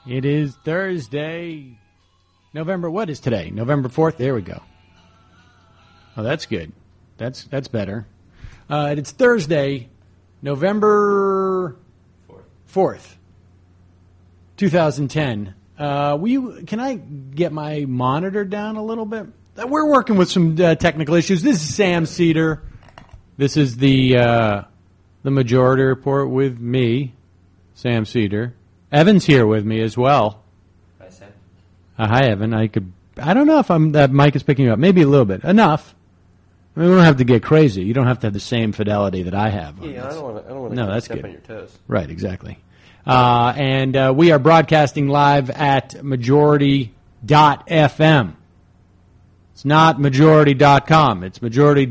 It is Thursday, what is today? November 4th? There we go. Oh, that's good. That's better. It's Thursday, November 4th, 2010. Can I get my monitor down a little bit? We're working with some technical issues. This is Sam Cedar. This is the Majority Report with me, Sam Cedar. Evan's here with me as well. Hi, Sam. Hi, Evan. I don't know if that mic is picking you up. Maybe a little bit. Enough. I mean, we don't have to get crazy. You don't have to have the same fidelity that I have. Yeah, I don't want to step on your toes. Right, exactly. And we are broadcasting live at majority.fm. It's not majority.com. It's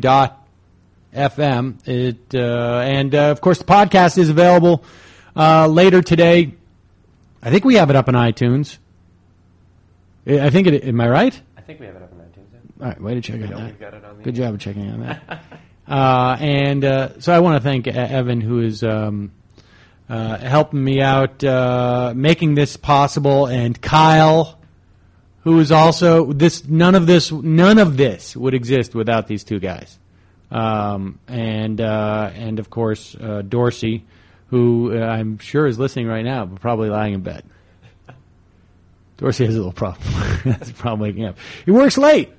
majority.fm. And of course, the podcast is available later today. I think we have it up on iTunes. I think it. Am I right? I think we have it up on iTunes. Yeah. All right, way to check on that. We've got it on the Good job of checking on that. So I want to thank Evan, who is helping me out, making this possible, and Kyle, who is also this. None of this would exist without these two guys, and of course Dorsey, who I'm sure is listening right now, but probably lying in bed. Dorsey has a little problem. That's a problem waking up. He works late.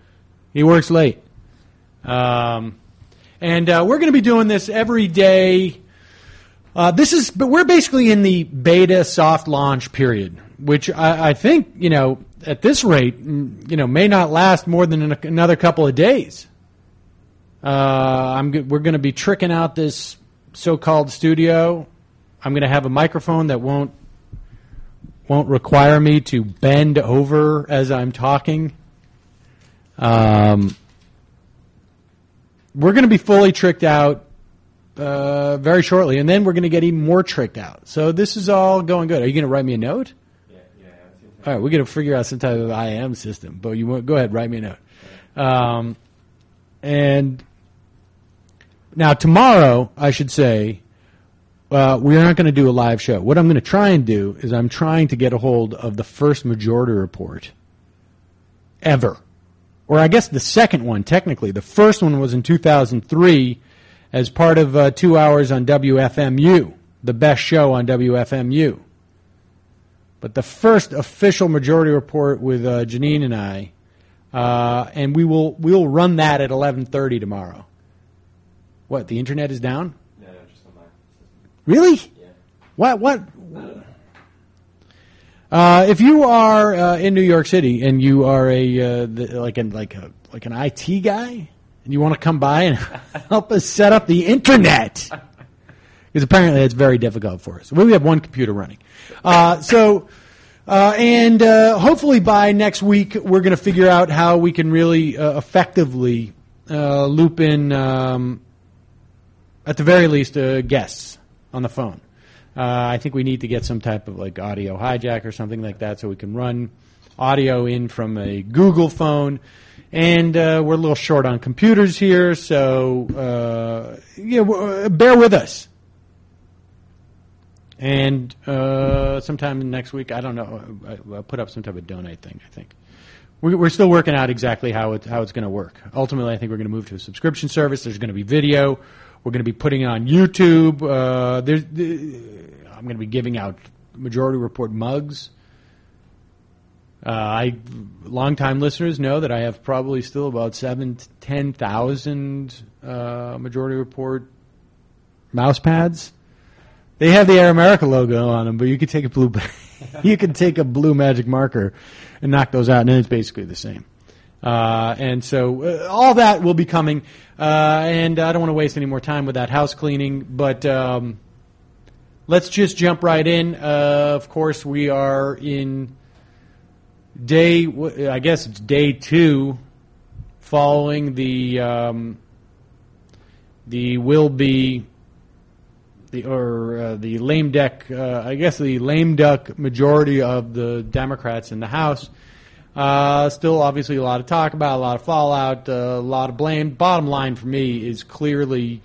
And we're going to be doing this every day. But we're basically in the beta soft launch period, which I think, at this rate, may not last more than another couple of days. We're going to be tricking out this so-called studio. I'm going to have a microphone that won't require me to bend over as I'm talking. We're going to be fully tricked out very shortly, and then we're going to get even more tricked out. So this is all going good. Are you going to write me a note? Yeah. All right, we're going to figure out some type of IM system, but go ahead, write me a note. And now tomorrow, I should say, we're not going to do a live show. What I'm going to try and do is I'm trying to get a hold of the first Majority Report ever. Or I guess the second one, technically. The first one was in 2003 as part of 2 hours on WFMU, the best show on WFMU. But the first official Majority Report with Janine and I, and we'll run that at 11:30 tomorrow. What, the internet is down? No, just on my system. Really? Yeah. What? If you are in New York City and you are like an IT guy and you want to come by and help us set up the internet, because apparently it's very difficult for us. We only have one computer running, and hopefully by next week we're going to figure out how we can really effectively loop in, at the very least, guests on the phone. I think we need to get some type of audio hijack or something like that so we can run audio in from a Google phone. And we're a little short on computers here, so bear with us. And sometime next week, I don't know, I'll put up some type of donate thing, I think. We're still working out exactly how it's going to work. Ultimately, I think we're going to move to a subscription service. There's going to be video. We're going to be putting it on YouTube. I'm going to be giving out Majority Report mugs. Long-time listeners know that I have probably still about 7,000 to 10,000 Majority Report mouse pads. They have the Air America logo on them, but you could take a blue magic marker and knock those out, and then it's basically the same. And so all that will be coming, and I don't want to waste any more time with that house cleaning, but let's just jump right in. Of course, we are in day 2 following the lame duck, the lame duck majority of the Democrats in the House. Still, obviously, a lot of talk about, a lot of fallout, a lot of blame. Bottom line for me is clearly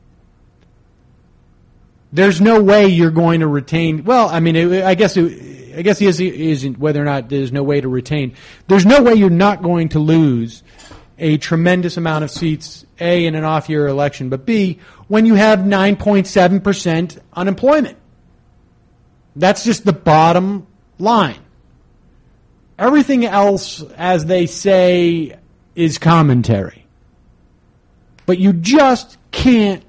there's no way you're going to retain. Well, I mean, I guess he isn't whether or not there's no way to retain. There's no way you're not going to lose a tremendous amount of seats, A, in an off-year election, but B, when you have 9.7% unemployment. That's just the bottom line. Everything else, as they say, is commentary. But you just can't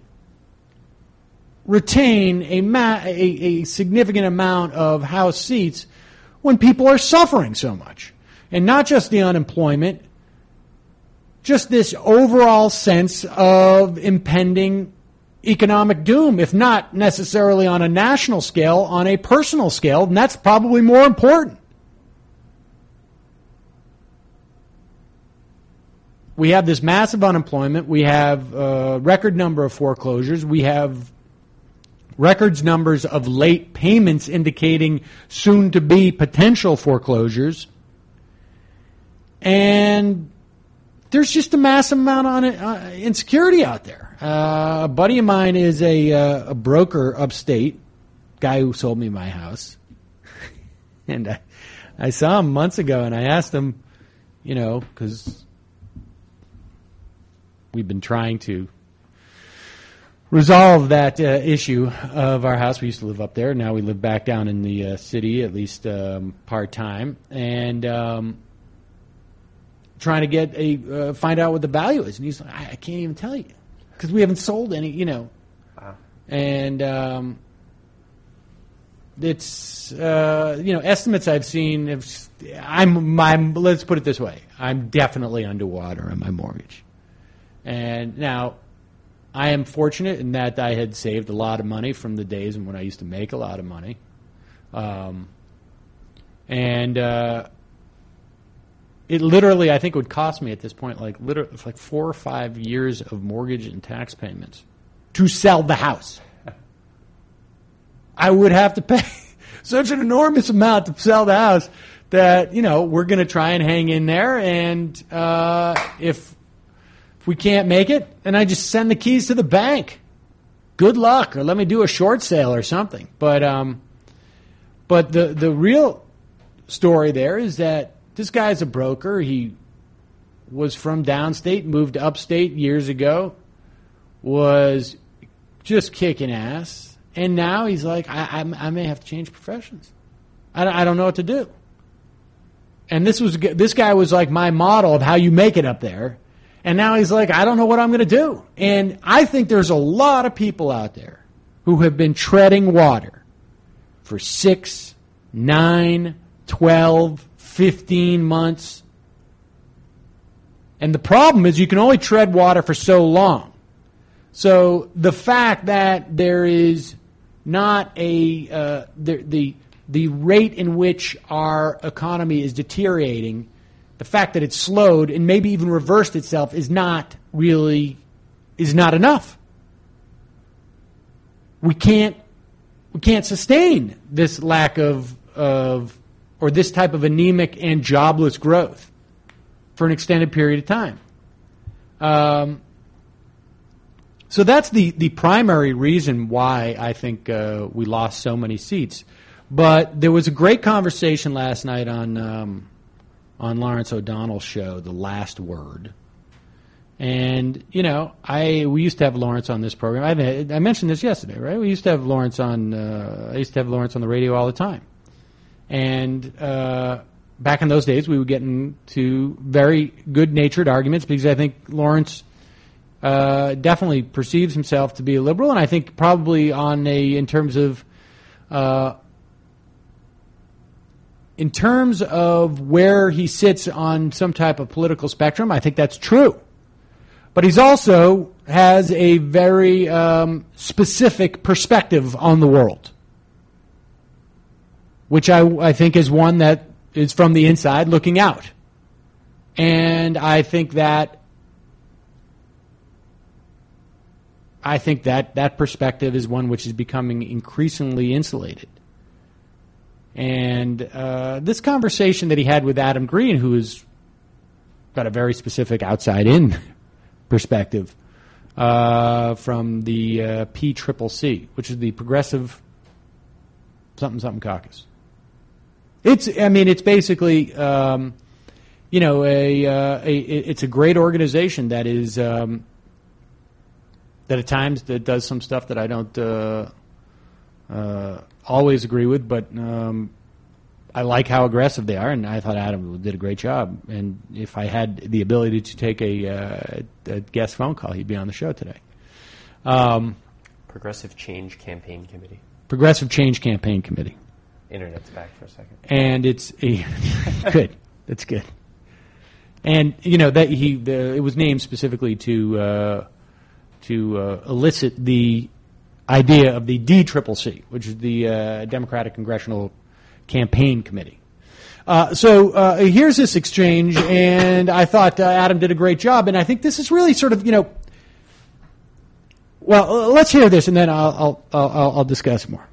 retain a significant amount of House seats when people are suffering so much. And not just the unemployment, just this overall sense of impending economic doom, if not necessarily on a national scale, on a personal scale, and that's probably more important. We have this massive unemployment. We have a record number of foreclosures. We have records numbers of late payments indicating soon-to-be potential foreclosures. And there's just a massive amount of insecurity out there. A buddy of mine is a broker upstate, guy who sold me my house. And I saw him months ago, and I asked him, because we've been trying to resolve that issue of our house. We used to live up there. Now we live back down in the city, at least part-time. And trying to get find out what the value is. And he's like, I can't even tell you because we haven't sold any, Wow. And it's, estimates I've seen. Let's put it this way. I'm definitely underwater on my mortgage. And now, I am fortunate in that I had saved a lot of money from the days when I used to make a lot of money. It literally, I think, would cost me at this point like 4 or 5 years of mortgage and tax payments to sell the house. I would have to pay such an enormous amount to sell the house that, we're going to try and hang in there. And if we can't make it, then I just send the keys to the bank. Good luck, or let me do a short sale or something. But the real story there is that this guy's a broker. He was from downstate, moved to upstate years ago, was just kicking ass, and now he's like, I may have to change professions. I don't know what to do. And this guy was like my model of how you make it up there. And now he's like, I don't know what I'm going to do. And I think there's a lot of people out there who have been treading water for 6, 9, 12, 15 months. And the problem is you can only tread water for so long. So the fact that there is not the rate in which our economy is deteriorating, the fact that it's slowed and maybe even reversed itself is not enough. We can't sustain this lack of or this type of anemic and jobless growth for an extended period of time. So that's the primary reason why I think we lost so many seats. But there was a great conversation last night on Lawrence O'Donnell's show, The Last Word. And, we used to have Lawrence on this program. I mentioned this yesterday, right? We used to have Lawrence on, I used to have Lawrence on the radio all the time. And back in those days, we would get into very good-natured arguments because I think Lawrence definitely perceives himself to be a liberal, and I think probably in terms of where he sits on some type of political spectrum, I think that's true. But he's also has a very specific perspective on the world, which I think is one that is from the inside looking out. And I think that perspective is one which is becoming increasingly insulated. And this conversation that he had with Adam Green, who has got a very specific outside-in perspective from the PCCC, which is the Progressive something caucus. It's basically, it's a great organization that is, that at times that does some stuff that I don't always agree with, but I like how aggressive they are, and I thought Adam did a great job. And if I had the ability to take a guest phone call, he'd be on the show today. Progressive Change Campaign Committee. Progressive Change Campaign Committee. Internet's back for a second. And it's good. That's good. And that it was named specifically to elicit the idea of the DCCC, which is the Democratic Congressional Campaign Committee. So here's this exchange, and I thought Adam did a great job, and I think this is really sort of well, let's hear this, and then I'll discuss more.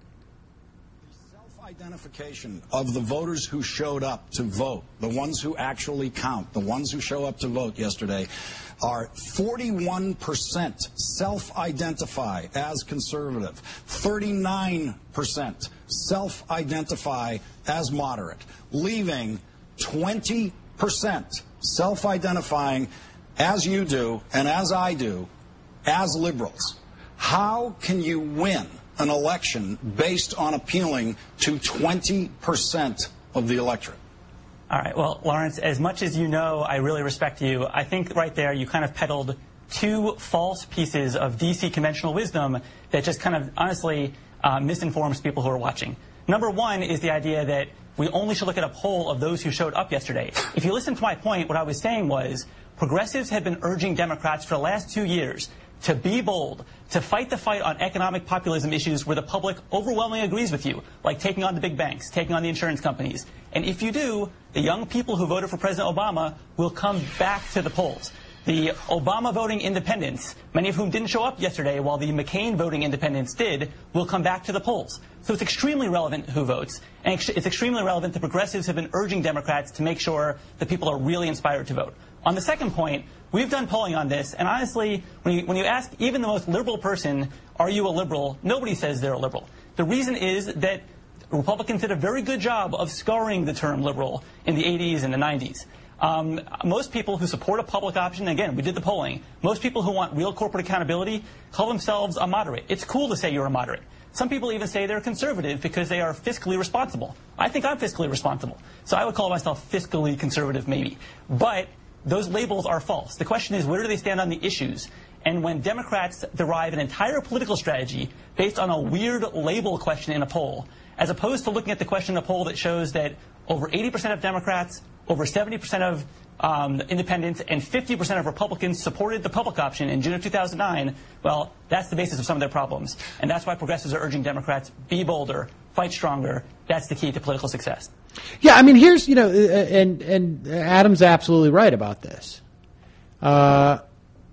Self-identification of the voters who showed up to vote, the ones who actually count, the ones who show up to vote yesterday, are 41% self-identify as conservative, 39% self-identify as moderate, leaving 20% self-identifying as you do and as I do as liberals. How can you win an election based on appealing to 20% of the electorate? All right. Well, Lawrence, as much as you know, I really respect you. I think right there you kind of peddled two false pieces of D.C. conventional wisdom that just kind of honestly misinforms people who are watching. Number one is the idea that we only should look at a poll of those who showed up yesterday. If you listen to my point, what I was saying was progressives have been urging Democrats for the last 2 years to be bold, to fight the fight on economic populism issues where the public overwhelmingly agrees with you, like taking on the big banks, taking on the insurance companies. And if you do, the young people who voted for President Obama will come back to the polls. The Obama voting independents, many of whom didn't show up yesterday while the McCain voting independents did, will come back to the polls. So it's extremely relevant who votes, and it's extremely relevant that progressives have been urging Democrats to make sure that people are really inspired to vote. On the second point, we've done polling on this, and honestly, when you ask even the most liberal person, are you a liberal, nobody says they're a liberal. The reason is that Republicans did a very good job of scarring the term liberal in the 80s and the 90s. Most people who support a public option, again, we did the polling, most people who want real corporate accountability call themselves a moderate. It's cool to say you're a moderate. Some people even say they're conservative because they are fiscally responsible. I think I'm fiscally responsible. So I would call myself fiscally conservative, maybe. But those labels are false. The question is, where do they stand on the issues? And when Democrats derive an entire political strategy based on a weird label question in a poll, as opposed to looking at the question in a poll that shows that over 80% of Democrats, over 70% of independents, and 50% of Republicans supported the public option in June of 2009, well, that's the basis of some of their problems. And that's why progressives are urging Democrats, be bolder, fight stronger. That's the key to political success. Yeah, I mean, here's, and Adam's absolutely right about this. About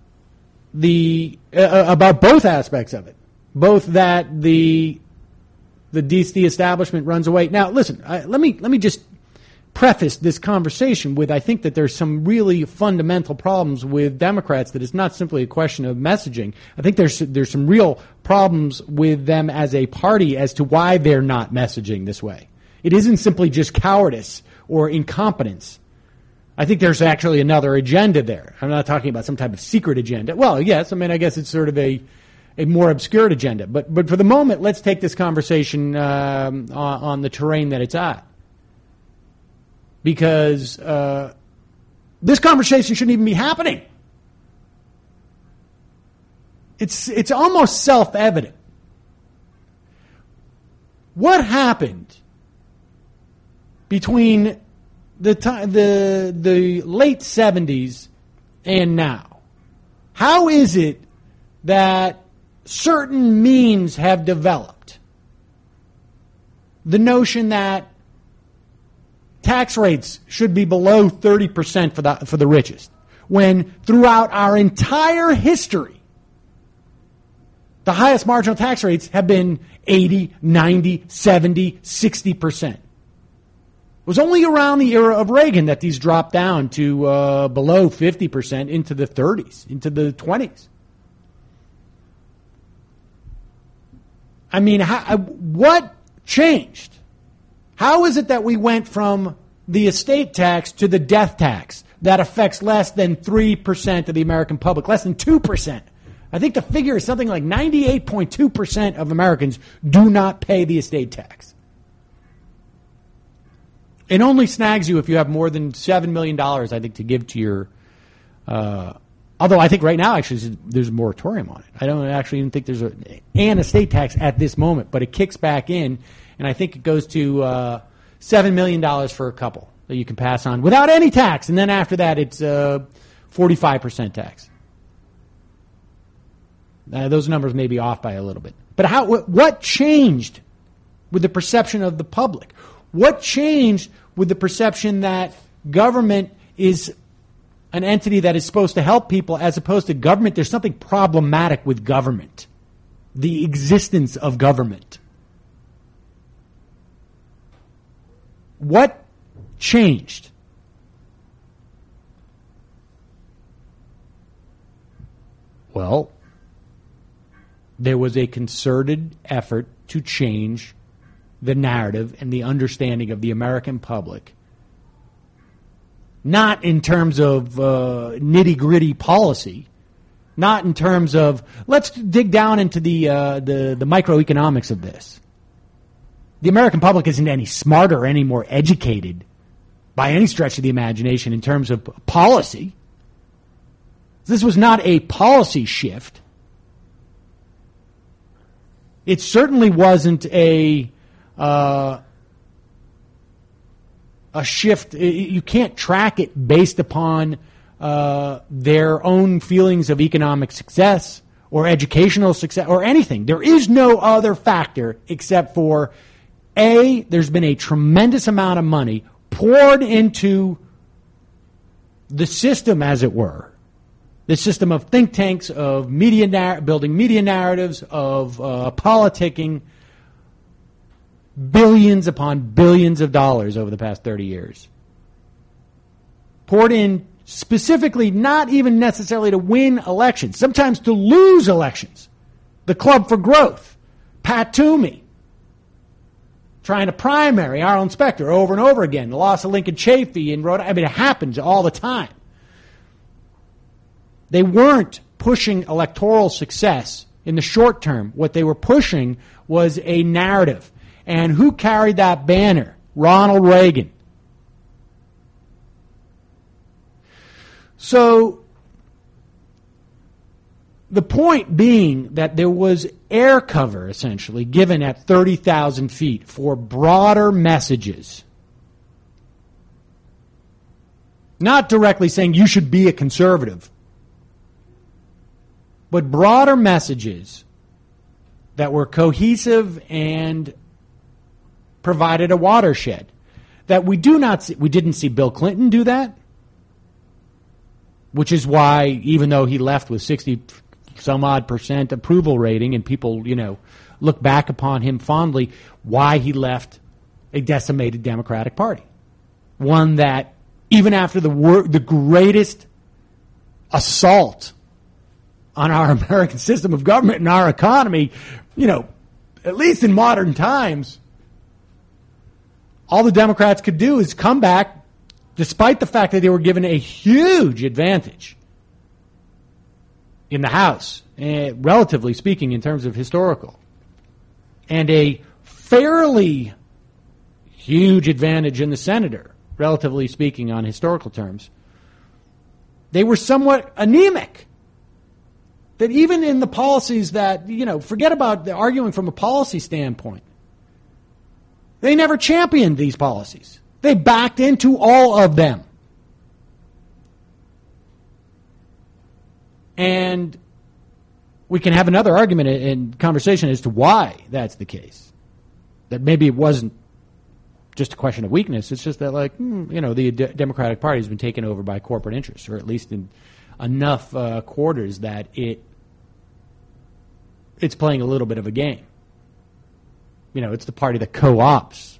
both aspects of it. Both that the DC establishment runs away. Now, listen, let me just preface this conversation with, I think that there's some really fundamental problems with Democrats, that it's not simply a question of messaging. I think there's some real problems with them as a party as to why they're not messaging this way. It isn't simply just cowardice or incompetence. I think there's actually another agenda there. I'm not talking about some type of secret agenda. Well, yes, I mean, I guess it's sort of a more obscured agenda. But for the moment, let's take this conversation on the terrain that it's at. Because this conversation shouldn't even be happening. It's almost self-evident. What happened between the late 70s and now? How is it that certain memes have developed? The notion that tax rates should be below 30% for the richest, when throughout our entire history, the highest marginal tax rates have been 80, 90, 70, 60%. It was only around the era of Reagan that these dropped down to below 50% into the 30s, into the 20s. I mean, what changed? How is it that we went from the estate tax to the death tax that affects less than 3% of the American public, less than 2%? I think the figure is something like 98.2% of Americans do not pay the estate tax. It only snags you if you have more than $7 million, I think, to give to your... although I think right now, actually, there's a moratorium on it. I don't actually even think there's an estate tax at this moment, but it kicks back in, and I think it goes to $7 million for a couple that you can pass on without any tax, and then after that, it's 45% tax. Those numbers may be off by a little bit. But what changed with the perception of the public? What changed with the perception that government is an entity that is supposed to help people as opposed to government? There's something problematic with government, the existence of government. What changed? Well, there was a concerted effort to change the narrative and the understanding of the American public, not in terms of nitty-gritty policy, not in terms of let's dig down into the microeconomics of this. The American public isn't any smarter or any more educated by any stretch of the imagination in terms of policy. This was not a policy shift. It certainly wasn't a shift. You can't track it based upon their own feelings of economic success or educational success or anything. There is no other factor except for, A, there's been a tremendous amount of money poured into the system, as it were. The system of think tanks, of building media narratives, of politicking, billions upon billions of dollars over the past 30 years. Poured in specifically not even necessarily to win elections, sometimes to lose elections. The Club for Growth, Pat Toomey, trying to primary Arlen Specter over and over again, the loss of Lincoln Chafee in Rhode Island. I mean, it happens all the time. They weren't pushing electoral success in the short term. What they were pushing was a narrative. And who carried that banner? Ronald Reagan. So the point being that there was air cover, essentially, given at 30,000 feet for broader messages. Not directly saying you should be a conservative, but broader messages that were cohesive and provided a watershed that we didn't see Bill Clinton do that, which is why, even though he left with 60 some odd % approval rating and people, look back upon him fondly, why he left a decimated Democratic Party. One that, even after the greatest assault on our American system of government and our economy, at least in modern times, all the Democrats could do is come back, despite the fact that they were given a huge advantage in the House, relatively speaking, in terms of historical, and a fairly huge advantage in the Senate, relatively speaking, on historical terms. They were somewhat anemic. That even in the policies that, forget about the arguing from a policy standpoint. They never championed these policies. They backed into all of them. And we can have another argument and conversation as to why that's the case. That maybe it wasn't just a question of weakness. It's just that, the Democratic Party has been taken over by corporate interests, or at least in enough quarters that it's playing a little bit of a game. It's the party that co-ops.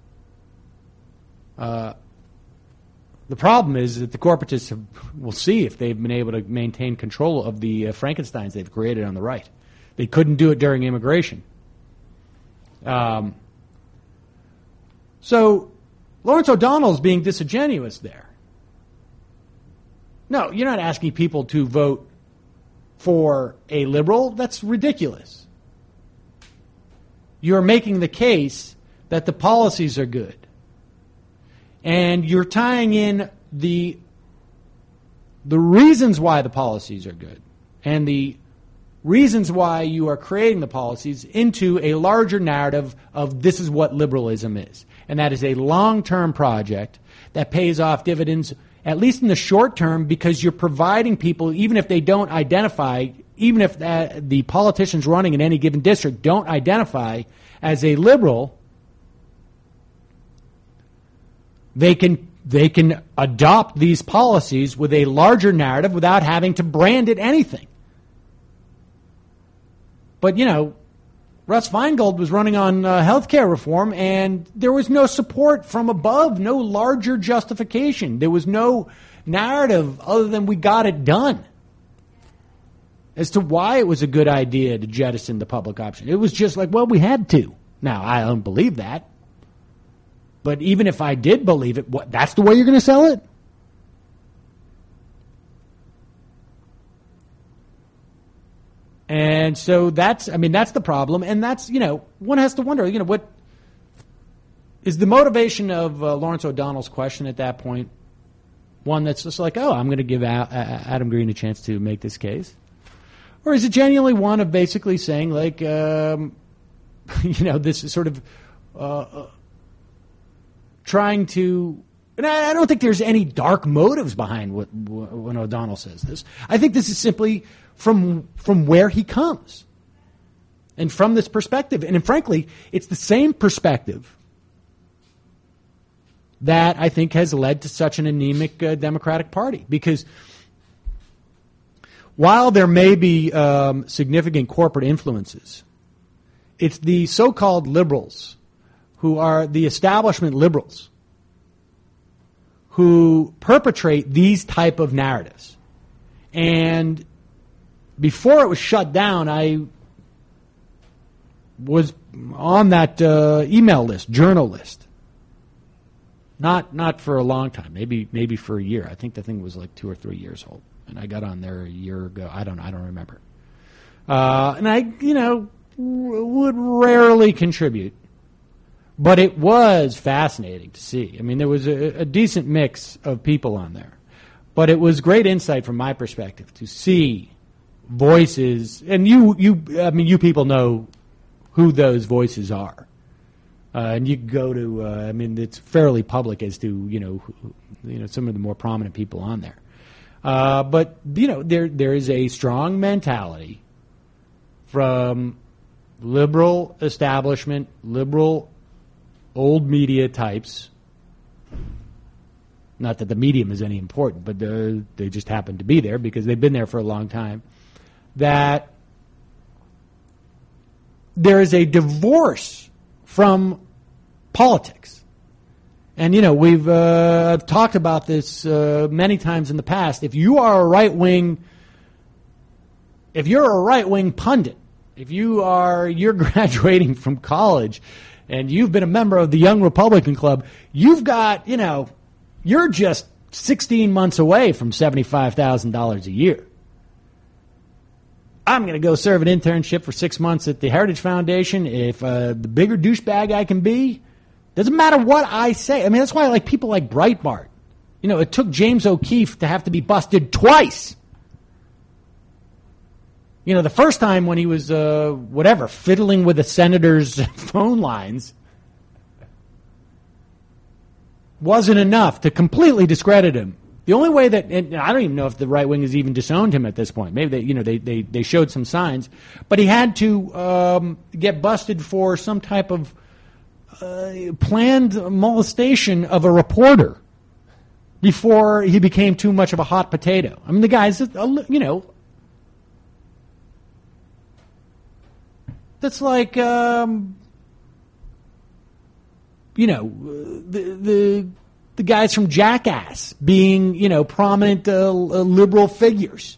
The problem is that the corporatists will see if they've been able to maintain control of the Frankensteins they've created on the right. They couldn't do it during immigration. So Lawrence O'Donnell's being disingenuous there. No, you're not asking people to vote for a liberal. That's ridiculous. You're making the case that the policies are good. And you're tying in the reasons why the policies are good and the reasons why you are creating the policies into a larger narrative of this is what liberalism is. And that is a long-term project that pays off dividends, at least in the short term, because you're providing people, even if they don't identify, even if the politicians running in any given district don't identify as a liberal, they can adopt these policies with a larger narrative without having to brand it anything. But, Russ Feingold was running on healthcare reform, and there was no support from above, no larger justification. There was no narrative other than we got it done as to why it was a good idea to jettison the public option. It was just like, well, we had to. Now, I don't believe that. But even if I did believe it, that's the way you're going to sell it? And so that's the problem. And that's, one has to wonder, what is the motivation of Lawrence O'Donnell's question at that point? One that's just like, I'm going to give Adam Green a chance to make this case. Or is it genuinely one of basically saying, like, this is sort of trying to, and I don't think there's any dark motives behind when O'Donnell says this. I think this is simply from where he comes and from this perspective. And frankly, it's the same perspective that I think has led to such an anemic Democratic Party. Because while there may be significant corporate influences, it's the so-called liberals who are the establishment liberals who perpetrate these type of narratives. And before it was shut down, I was on that email list, journal list. Not for a long time, maybe for a year. I think the thing was like 2 or 3 years old, and I got on there a year ago. I don't remember. And I, would rarely contribute, but it was fascinating to see. I mean, there was a decent mix of people on there, but it was great insight from my perspective to see voices, and you people know who those voices are. And you go to, it's fairly public as to, some of the more prominent people on there. But, there is a strong mentality from liberal establishment, liberal old media types. Not that the medium is any important, but they just happen to be there because they've been there for a long time. That there is a divorce from politics. And, we've talked about this many times in the past. If you're a right-wing pundit, if you're graduating from college and you've been a member of the Young Republican Club, you've got, you're just 16 months away from $75,000 a year. I'm going to go serve an internship for 6 months at the Heritage Foundation. If the bigger douchebag I can be, doesn't matter what I say. I mean, that's why I like people like Breitbart. It took James O'Keefe to have to be busted twice. The first time when he was, fiddling with the senator's phone lines wasn't enough to completely discredit him. The only way that, and I don't even know if the right wing has even disowned him at this point. Maybe they showed some signs, but he had to get busted for some type of planned molestation of a reporter before he became too much of a hot potato. I mean, the guy's, that's like, the guys from Jackass being, prominent liberal figures.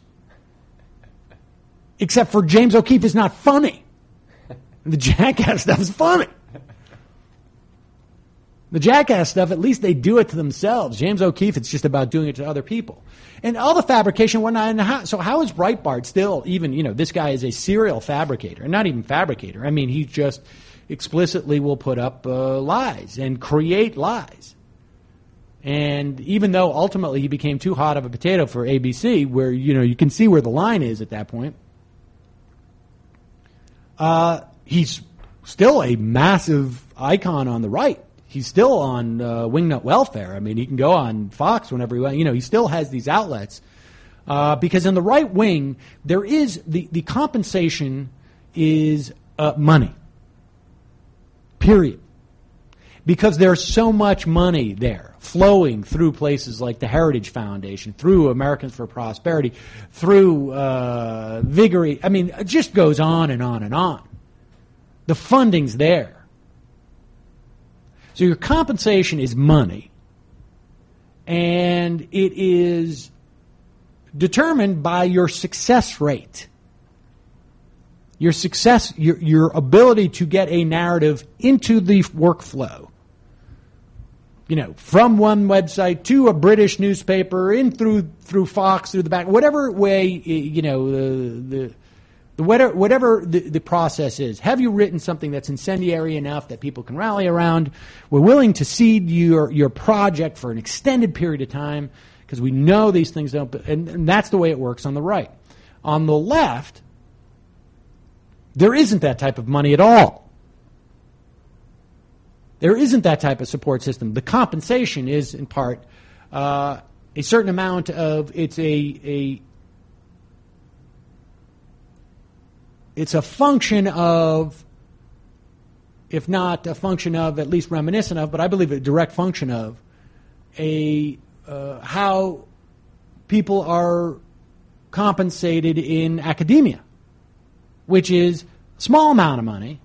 Except for James O'Keefe is not funny. The Jackass stuff is funny. The jackass stuff, at least they do it to themselves. James O'Keefe, it's just about doing it to other people. And all the fabrication, whatnot. And so how is Breitbart still even, this guy is a serial fabricator, not even fabricator. I mean, he just explicitly will put up lies and create lies. And even though ultimately he became too hot of a potato for ABC, where, you can see where the line is at that point, he's still a massive icon on the right. He's still on Wingnut Welfare. I mean, he can go on Fox whenever he wants. He still has these outlets. Because in the right wing, there is the compensation is money. Period. Because there's so much money there flowing through places like the Heritage Foundation, through Americans for Prosperity, through Vigor. I mean, it just goes on and on and on. The funding's there. So your compensation is money, and it is determined by your success rate. Your success, your ability to get a narrative into the workflow. From one website to a British newspaper, in through Fox, through the back, whatever way, whatever the process is. Have you written something that's incendiary enough that people can rally around? We're willing to seed your project for an extended period of time because we know these things don't. And that's the way it works on the right. On the left, there isn't that type of money at all. There isn't that type of support system. The compensation is, in part, a certain amount of it's a function of, if not a function of, at least reminiscent of, but I believe a direct function of how people are compensated in academia, which is a small amount of money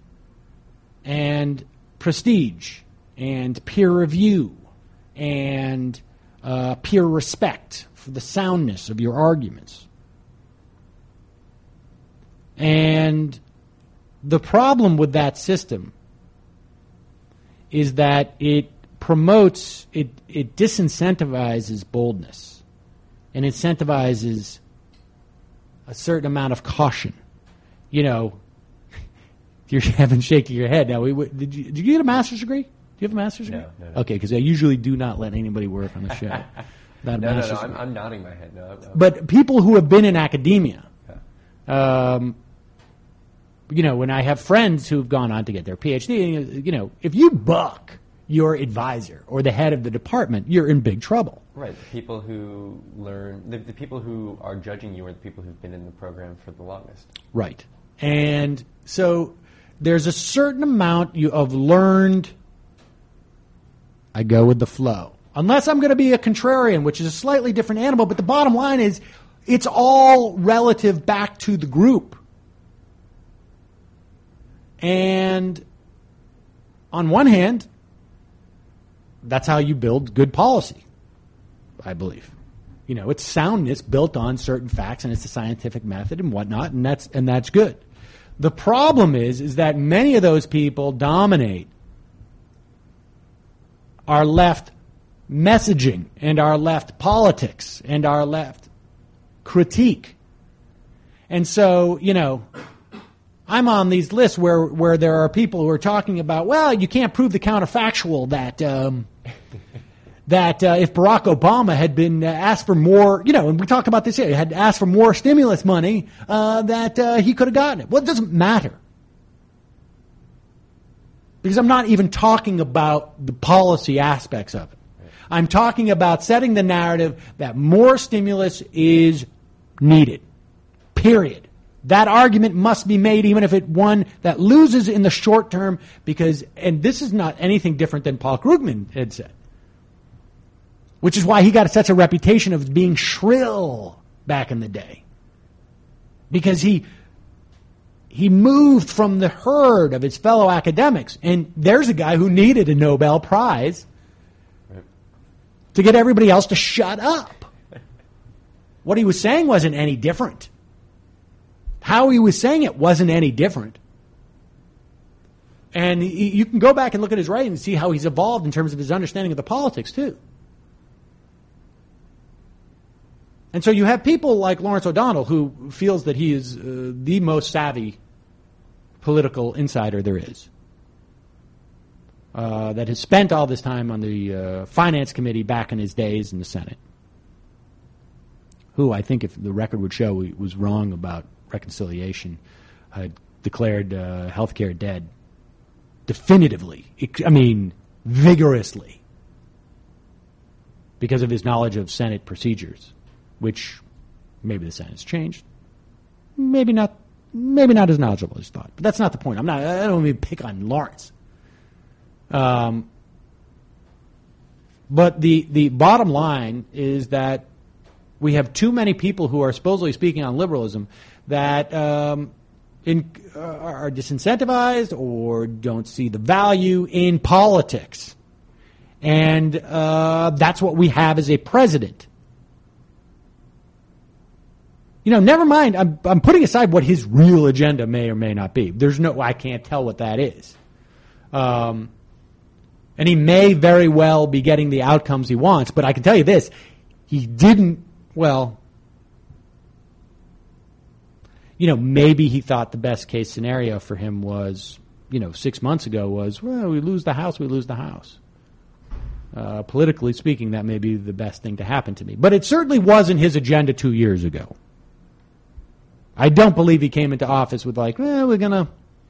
and prestige and peer review and peer respect for the soundness of your arguments. And the problem with that system is that it promotes, it disincentivizes boldness and incentivizes a certain amount of caution. You're having shaking your head now. Did you get a master's degree? Do you have a master's degree? No. Okay, because I usually do not let anybody work on the show. No. I'm nodding my head. No. But people who have been in academia, when I have friends who've gone on to get their PhD, if you buck your advisor or the head of the department, you're in big trouble. Right. The people who learn, the people who are judging you are the people who've been in the program for the longest. Right. And so there's a certain amount of learned, I go with the flow. Unless I'm going to be a contrarian, which is a slightly different animal, but the bottom line is it's all relative back to the group. And on one hand, that's how you build good policy, I believe. It's soundness built on certain facts, and it's a scientific method and whatnot, and that's good. The problem is that many of those people dominate our left messaging and our left politics and our left critique. And so, I'm on these lists where there are people who are talking about, well, you can't prove the counterfactual that if Barack Obama had been asked for more, and we talk about this here, had asked for more stimulus money, that he could have gotten it. Well, it doesn't matter. Because I'm not even talking about the policy aspects of it. I'm talking about setting the narrative that more stimulus is needed. Period. That argument must be made even if it one that loses in the short term because, and this is not anything different than Paul Krugman had said, which is why he got such a reputation of being shrill back in the day. Because he moved from the herd of his fellow academics, and there's a guy who needed a Nobel Prize to get everybody else to shut up. What he was saying wasn't any different. How he was saying it wasn't any different. And you can go back and look at his writing and see how he's evolved in terms of his understanding of the politics, too. And so you have people like Lawrence O'Donnell, who feels that he is the most savvy political insider there is, that has spent all this time on the Finance Committee back in his days in the Senate, who I think, if the record would show, he was wrong about reconciliation, declared health care dead definitively, vigorously, because of his knowledge of Senate procedures, which maybe the Senate's changed, maybe not as knowledgeable as thought. But that's not the point. I don't even pick on Lawrence. But the bottom line is that we have too many people who are supposedly speaking on liberalism that are disincentivized or don't see the value in politics. And that's what we have as a president. Never mind, I'm putting aside what his real agenda may or may not be. I can't tell what that is. And he may very well be getting the outcomes he wants, but I can tell you this, he didn't, maybe he thought the best case scenario for him was, 6 months ago was, we lose the House, we lose the House. Politically speaking, that may be the best thing to happen to me. But it certainly wasn't his agenda 2 years ago. I don't believe he came into office with we're gonna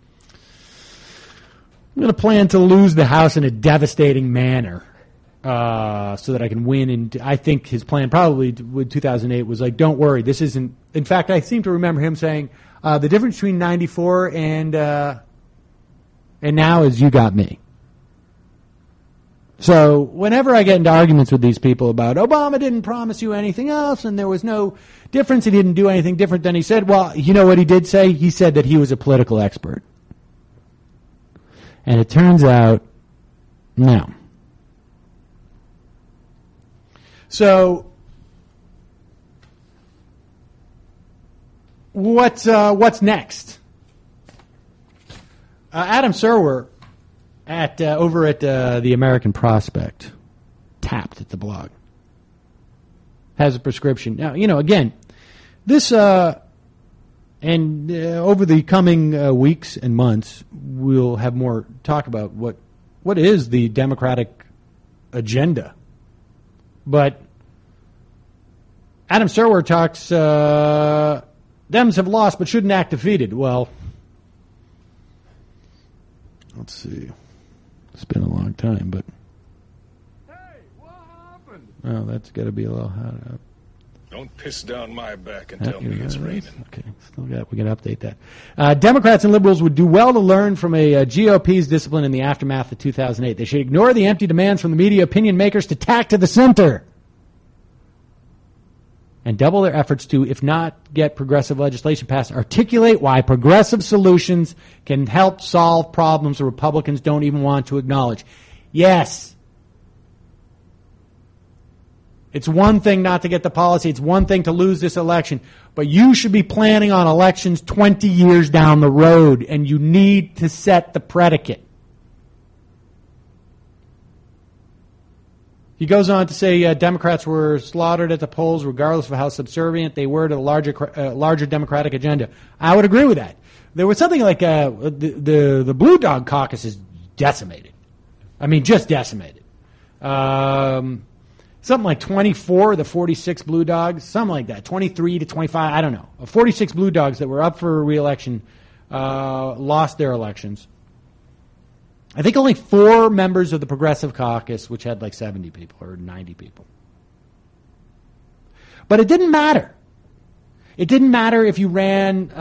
plan to lose the House in a devastating manner, so that I can win. And I think his plan probably with 2008 was don't worry, this isn't. In fact, I seem to remember him saying the difference between '94 and now is you got me. So whenever I get into arguments with these people about Obama didn't promise you anything else and there was no difference, he didn't do anything different than he said, well, you know what he did say? He said that he was a political expert. And it turns out, no. So what's next? Adam Serwer over at the American Prospect, tapped at the blog, has a prescription. Now, again, this, over the coming weeks and months, we'll have more talk about what is the Democratic agenda. But Adam Serwer talks, Dems have lost but shouldn't act defeated. Well, let's see. It's been a long time, but... Hey, what happened? Oh, that's got to be a little hot. Don't piss down my back and tell me it's raining. Okay, we got to update that. Democrats and liberals would do well to learn from a GOP's discipline in the aftermath of 2008. They should ignore the empty demands from the media opinion makers to tack to the center and double their efforts to, if not get progressive legislation passed, articulate why progressive solutions can help solve problems the Republicans don't even want to acknowledge. Yes. It's one thing not to get the policy. It's one thing to lose this election. But you should be planning on elections 20 years down the road, and you need to set the predicate. He goes on to say Democrats were slaughtered at the polls regardless of how subservient they were to the larger Democratic agenda. I would agree with that. There was something like the Blue Dog Caucus is decimated. I mean, just decimated. Something like 24 of the 46 Blue Dogs, something like that, 23 to 25, I don't know. 46 Blue Dogs that were up for re-election lost their elections. I think only 4 members of the Progressive Caucus, which had like 70 people or 90 people. But it didn't matter. It didn't matter if you ran,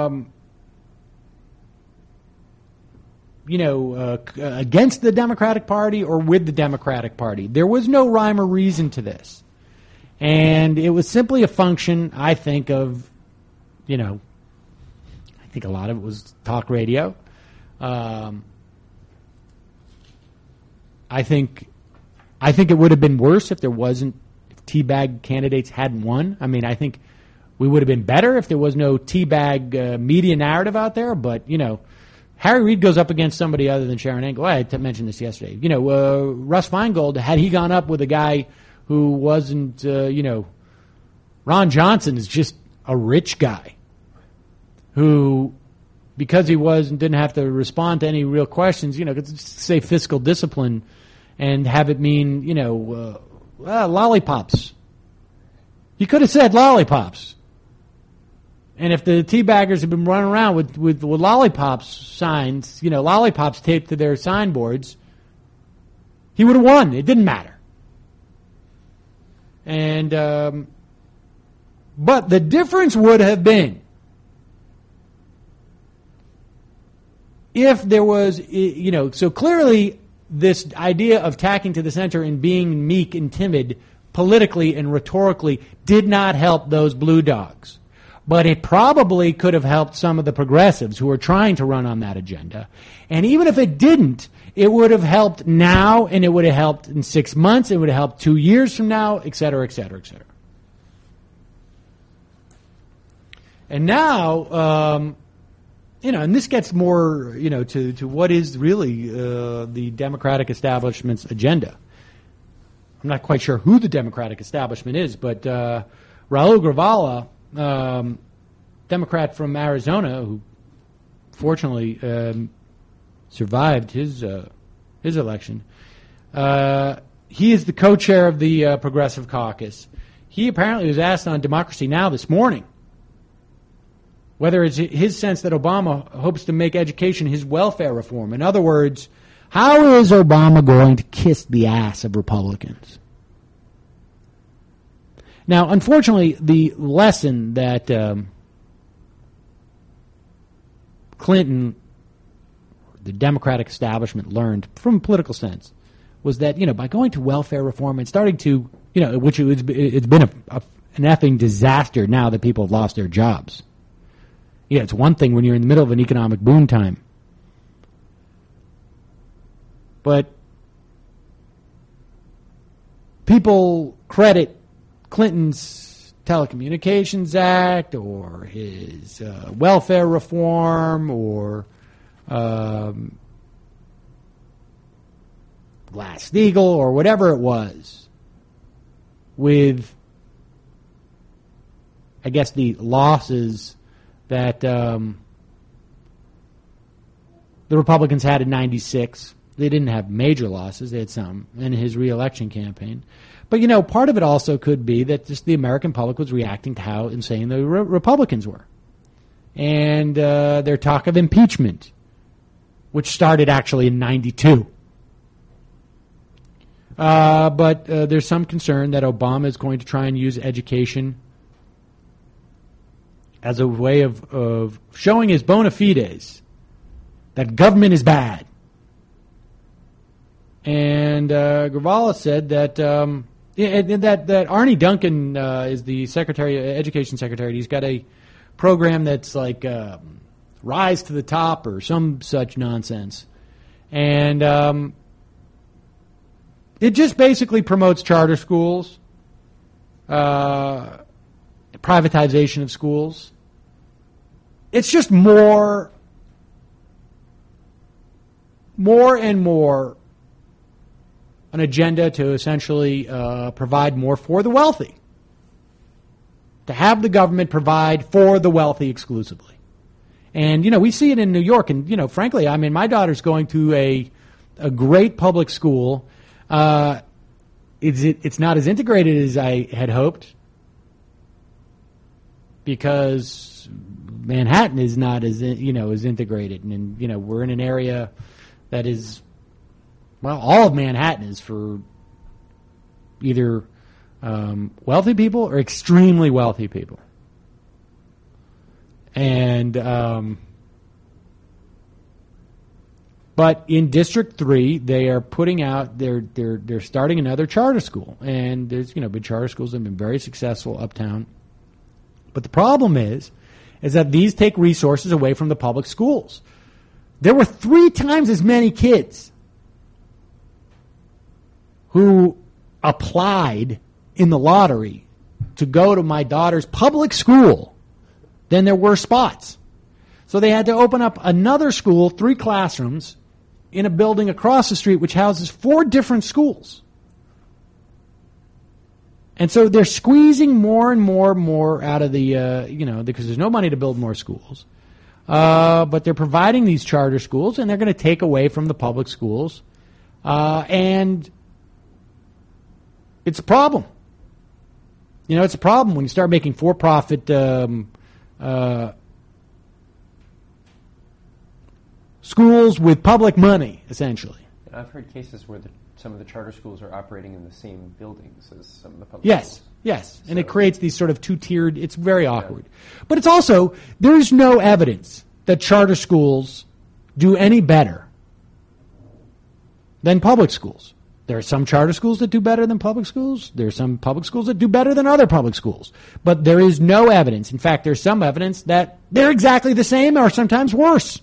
against the Democratic Party or with the Democratic Party. There was no rhyme or reason to this. And it was simply a function, I think, of, I think a lot of it was talk radio. I think it would have been worse if teabag candidates hadn't won. I mean, I think we would have been better if there was no teabag media narrative out there. But Harry Reid goes up against somebody other than Sharon Engel. I mentioned this yesterday. Russ Feingold, had he gone up with a guy who wasn't, Ron Johnson is just a rich guy who, because he didn't have to respond to any real questions, could say fiscal discipline and have it mean, lollipops. He could have said lollipops. And if the teabaggers had been running around with lollipops signs, lollipops taped to their signboards, he would have won. It didn't matter. And but the difference would have been if there was, so clearly this idea of tacking to the center and being meek and timid politically and rhetorically did not help those blue dogs. But it probably could have helped some of the progressives who are trying to run on that agenda. And even if it didn't, it would have helped now, and it would have helped in 6 months, it would have helped 2 years from now, et cetera, et cetera, et cetera. And now, and this gets more, to what is really the Democratic establishment's agenda. I'm not quite sure who the Democratic establishment is, but Raul Gravala, Democrat from Arizona, who fortunately survived his election. He is the co-chair of the Progressive Caucus. He apparently was asked on Democracy Now! This morning whether it's his sense that Obama hopes to make education his welfare reform. In other words, how is Obama going to kiss the ass of Republicans? Now, unfortunately, the lesson that Clinton, the Democratic establishment, learned from a political sense was that, by going to welfare reform and starting to, which it's been an effing disaster now that people have lost their jobs. Yeah, it's one thing when you're in the middle of an economic boom time. But people credit Clinton's Telecommunications Act or his welfare reform or Glass-Steagall or whatever it was with, I guess, the losses that the Republicans had in 96. They didn't have major losses. They had some in his re-election campaign. But, part of it also could be that just the American public was reacting to how insane the Republicans were. And their talk of impeachment, which started actually in 92. But there's some concern that Obama is going to try and use education as a way of showing his bona fides that government is bad. And Gravala said that that Arnie Duncan is the education secretary. He's got a program that's like Rise to the Top or some such nonsense. And it just basically promotes charter schools, privatization of schools. It's just more and more an agenda to essentially provide more for the wealthy. To have the government provide for the wealthy exclusively. And, we see it in New York. And, frankly, my daughter's going to a great public school. It's not as integrated as I had hoped because Manhattan is not as integrated, and we're in an area that is, well, all of Manhattan is for either wealthy people or extremely wealthy people, and but in District 3, they are putting out they're starting another charter school, and there's been charter schools that have been very successful uptown, but the problem is that these take resources away from the public schools. There were 3 times as many kids who applied in the lottery to go to my daughter's public school than there were spots. So they had to open up another school, 3 classrooms, in a building across the street which houses 4 different schools. And so they're squeezing more and more out of the, because there's no money to build more schools. But they're providing these charter schools, and they're going to take away from the public schools. And it's a problem. It's a problem when you start making for-profit schools with public money, essentially. I've heard cases where some of the charter schools are operating in the same buildings as some of the public schools. Yes. And it creates these sort of 2-tiered, it's very awkward. Yeah. But it's also, there's no evidence that charter schools do any better than public schools. There are some charter schools that do better than public schools. There are some public schools that do better than other public schools. But there is no evidence. In fact, there's some evidence that they're exactly the same or sometimes worse.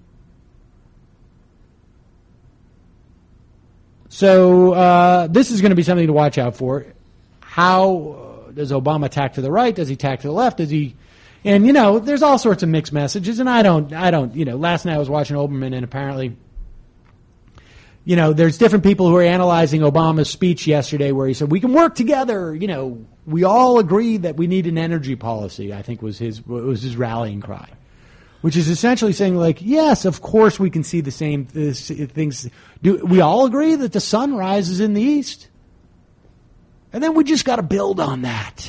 So this is going to be something to watch out for. How does Obama tack to the right? Does he tack to the left? Does he? And there's all sorts of mixed messages. And I don't. Last night I was watching Olbermann, and apparently, there's different people who are analyzing Obama's speech yesterday, where he said we can work together. We all agree that we need an energy policy. I think was his rallying cry. Which is essentially saying, like, yes, of course we can see the same things. Do we all agree that the sun rises in the east? And then we just got to build on that.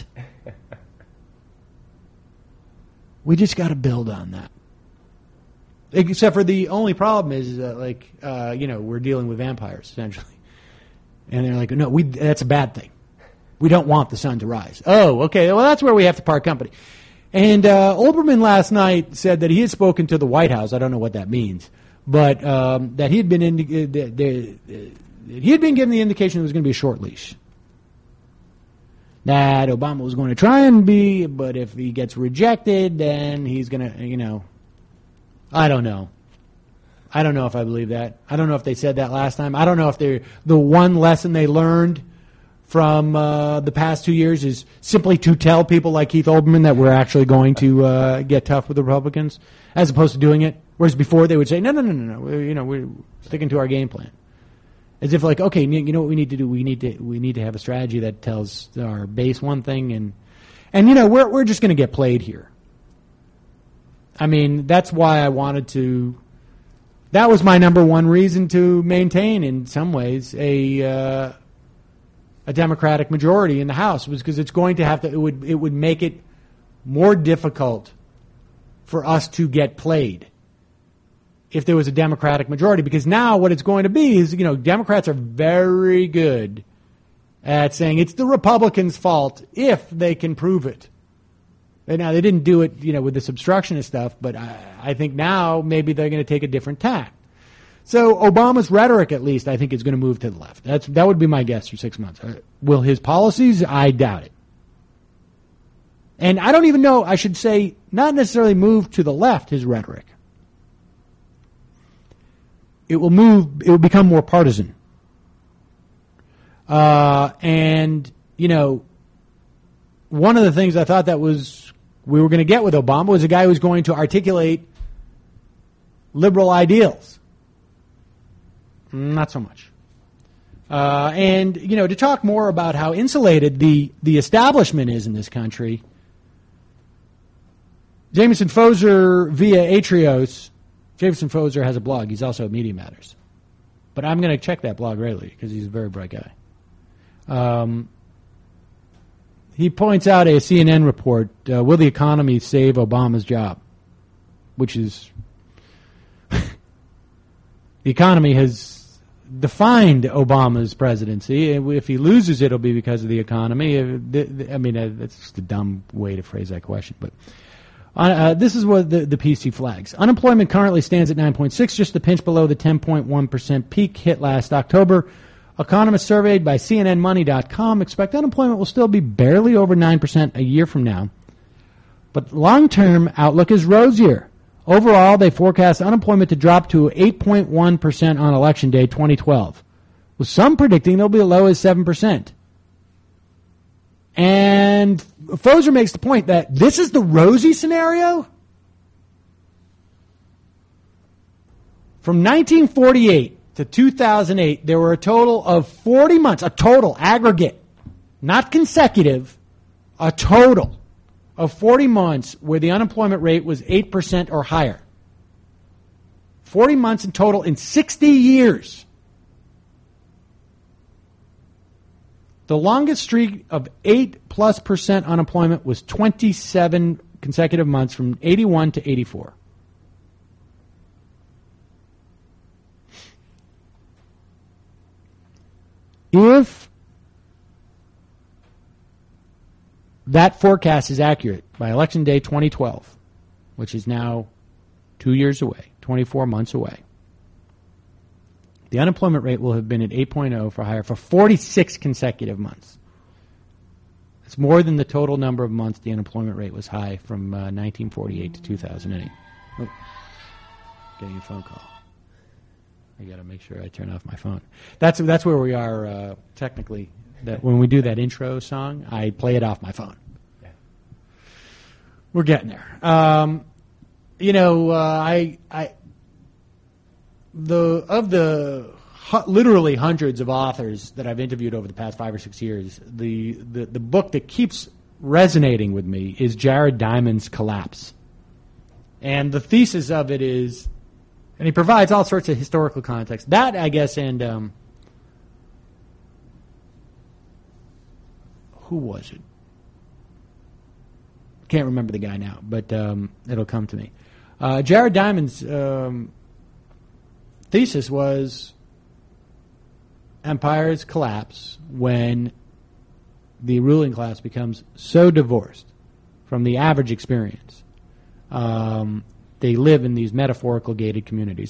We just got to build on that. Except for the only problem is, we're dealing with vampires, essentially. And they're like, no, that's a bad thing. We don't want the sun to rise. Oh, okay, well, that's where we have to part company. And Olbermann last night said that he had spoken to the White House. I don't know what that means, but that he had been given the indication it was going to be a short leash. That Obama was going to try and be, but if he gets rejected, then he's going to, I don't know. I don't know if I believe that. I don't know if they said that last time. I don't know if the one lesson they learned from the past 2 years is simply to tell people like Keith Olbermann that we're actually going to get tough with the Republicans, as opposed to doing it. Whereas before they would say, no, we're sticking to our game plan. As if like, okay, you know what we need to do? We need to have a strategy that tells our base one thing, and we're just going to get played here. I mean, that's why I wanted to. That was my number one reason to maintain, in some ways, a Democratic majority in the House, was because it's going to have to. It would make it more difficult for us to get played if there was a Democratic majority, because now what it's going to be is, Democrats are very good at saying it's the Republicans' fault if they can prove it. And now they didn't do it, with this obstructionist stuff, but I think now maybe they're going to take a different tack. So Obama's rhetoric, at least, I think is going to move to the left. That would be my guess for 6 months. Will his policies? I doubt it. And I don't even know, I should say, not necessarily move to the left, his rhetoric. It will become more partisan. And, one of the things I thought that we were going to get with Obama was a guy who was going to articulate liberal ideals. Not so much. And, to talk more about how insulated the establishment is in this country, Jameson Foser via Atrios. Jameson Foser has a blog. He's also at Media Matters. But I'm going to check that blog regularly because he's a very bright guy. He points out a CNN report, will the economy save Obama's job? Which is, the economy has defined Obama's presidency. If he loses it, it'll be because of the economy. I mean, that's just a dumb way to phrase that question, but this is what the PC flags. Unemployment currently stands at 9.6, just a pinch below the 10.1% peak hit last October. Economists surveyed by CNNMoney.com expect unemployment will still be barely over 9% a year from now. But long-term outlook is rosier. Overall, they forecast unemployment to drop to 8.1% on Election Day 2012, with some predicting they'll be as low as 7%. And Foser makes the point that this is the rosy scenario. From 1948 to 2008, there were a total of 40 months, a total aggregate, not consecutive, a total of 40 months where the unemployment rate was 8% or higher. 40 months in total in 60 years. The longest streak of 8+% unemployment was 27 consecutive months from 81 to 84. If that forecast is accurate by Election Day 2012, which is now 2 years away, 24 months away, the unemployment rate will have been at 8.0 for higher for 46 consecutive months. It's more than the total number of months the unemployment rate was high from 1948 to 2008. Oh, getting a phone call. I got to make sure I turn off my phone. That's where we are technically. That when we do that intro song, I play it off my phone. Yeah. We're getting there. Literally hundreds of authors that I've interviewed over the past 5 or 6 years, the book that keeps resonating with me is Jared Diamond's Collapse. And the thesis of it is, and he provides all sorts of historical context. That, I guess, and who was it? Can't remember the guy now, but it'll come to me. Jared Diamond's thesis was empires collapse when the ruling class becomes so divorced from the average experience. They live in these metaphorical gated communities,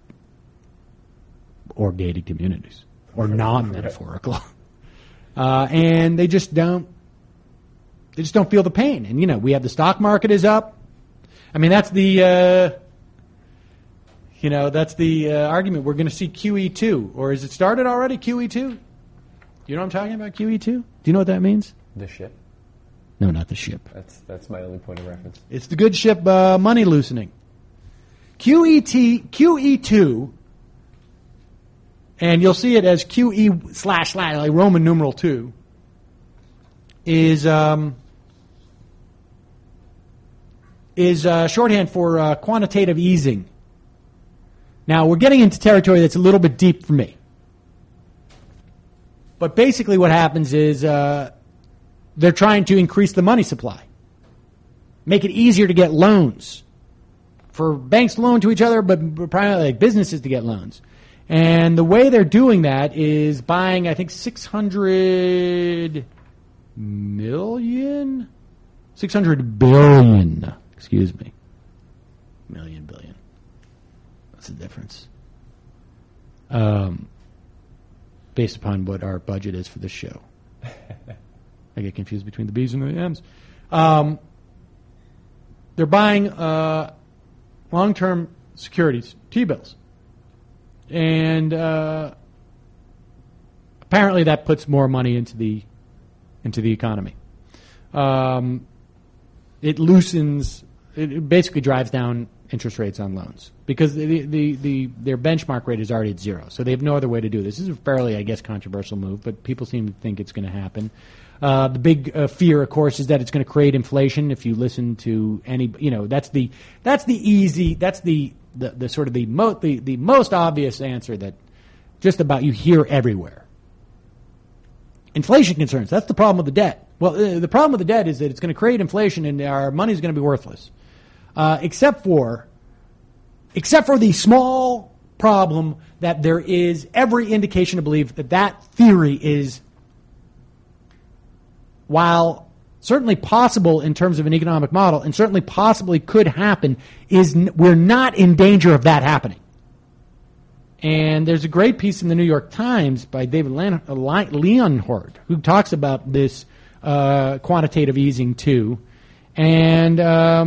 or gated communities, or non-metaphorical, and they just don't feel the pain. And we have the stock market is up. I mean, that's the argument. We're going to see QE2, or is it started already? QE2? You know what I'm talking about? QE2? Do you know what that means? The ship. No, not the ship. That's my only point of reference. It's the good ship money loosening. QE2, and you'll see it as QE / like Roman numeral 2, is shorthand for quantitative easing. Now, we're getting into territory that's a little bit deep for me. But basically what happens is they're trying to increase the money supply, make it easier to get loans, for banks to loan to each other, but primarily like businesses to get loans. And the way they're doing that is buying, I think, 600 billion, excuse me. Billion. What's the difference? Based upon what our budget is for this show. I get confused between the B's and the M's. They're buying long-term securities, T-bills. And apparently that puts more money into the economy. It basically drives down interest rates on loans because their benchmark rate is already at 0. So they have no other way to do this. This is a fairly, I guess, controversial move, but people seem to think it's going to happen. The big fear, of course, is that it's going to create inflation. If you listen to any, that's the sort of the most obvious answer that just about you hear everywhere. Inflation concerns. That's the problem with the debt. Well, the problem with the debt is that it's going to create inflation and our money is going to be worthless, except for the small problem that there is every indication to believe that theory is, while certainly possible in terms of an economic model and certainly possibly could happen, we're not in danger of that happening. And there's a great piece in the New York Times by David Leonhardt who talks about this quantitative easing too, and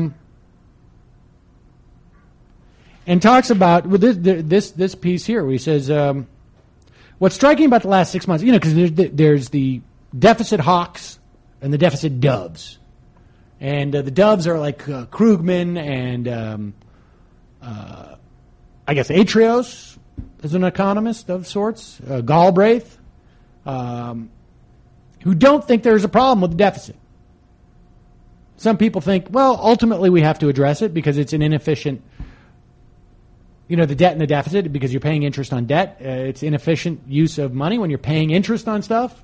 talks about this piece here where he says what's striking about the last 6 months, because there's the deficit hawks and the deficit doves. And the doves are like Krugman and I guess Atrios is an economist of sorts, Galbraith, who don't think there's a problem with the deficit. Some people think, well, ultimately we have to address it because it's an inefficient, the debt and the deficit, because you're paying interest on debt. It's inefficient use of money when you're paying interest on stuff.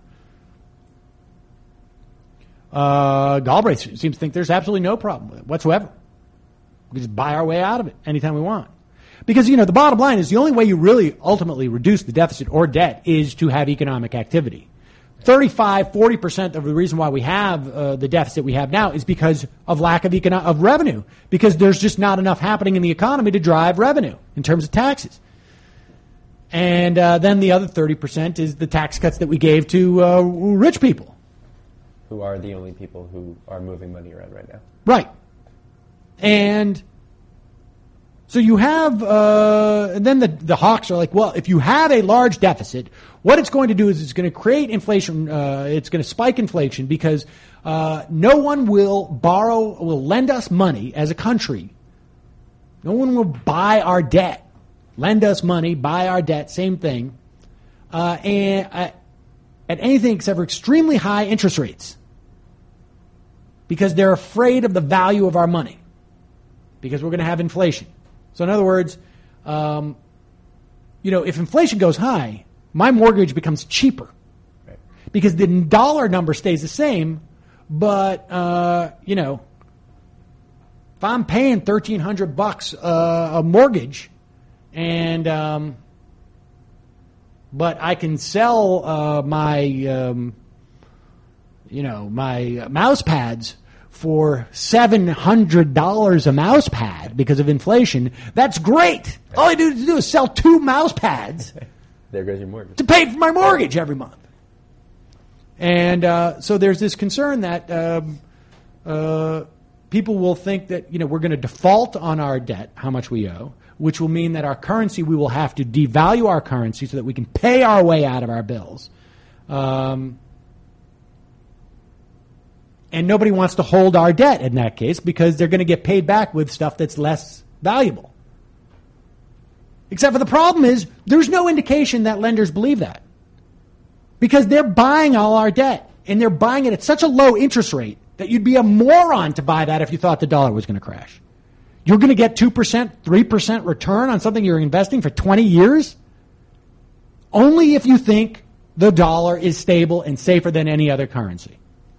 Galbraith seems to think there's absolutely no problem with it whatsoever. We can just buy our way out of it anytime we want. Because, the bottom line is the only way you really ultimately reduce the deficit or debt is to have economic activity. 35-40% of the reason why we have the deficit we have now is because of lack of revenue, because there's just not enough happening in the economy to drive revenue in terms of taxes. And then the other 30% is the tax cuts that we gave to rich people. Who are the only people who are moving money around right now. Right. And so you have, and then the hawks are like, well, if you have a large deficit, what it's going to do is it's going to create inflation. It's going to spike inflation because no one will lend us money as a country. No one will buy our debt, lend us money, buy our debt, same thing, at anything except for extremely high interest rates, because they're afraid of the value of our money, because we're going to have inflation. So in other words, if inflation goes high, my mortgage becomes cheaper, right? Because the dollar number stays the same, but if I'm paying $1,300 a mortgage, and but I can sell my mouse pads for $700 a mouse pad because of inflation, that's great. All I do is sell 2 mouse pads. There goes your mortgage. To pay for my mortgage every month. And so there's this concern that people will think that we're going to default on our debt, how much we owe, which will mean that our currency, we will have to devalue our currency so that we can pay our way out of our bills. And nobody wants to hold our debt in that case because they're going to get paid back with stuff that's less valuable. Except for the problem is there's no indication that lenders believe that. Because they're buying all our debt, and they're buying it at such a low interest rate that you'd be a moron to buy that if you thought the dollar was going to crash. You're going to get 2%, 3% return on something you're investing for 20 years? Only if you think the dollar is stable and safer than any other currency.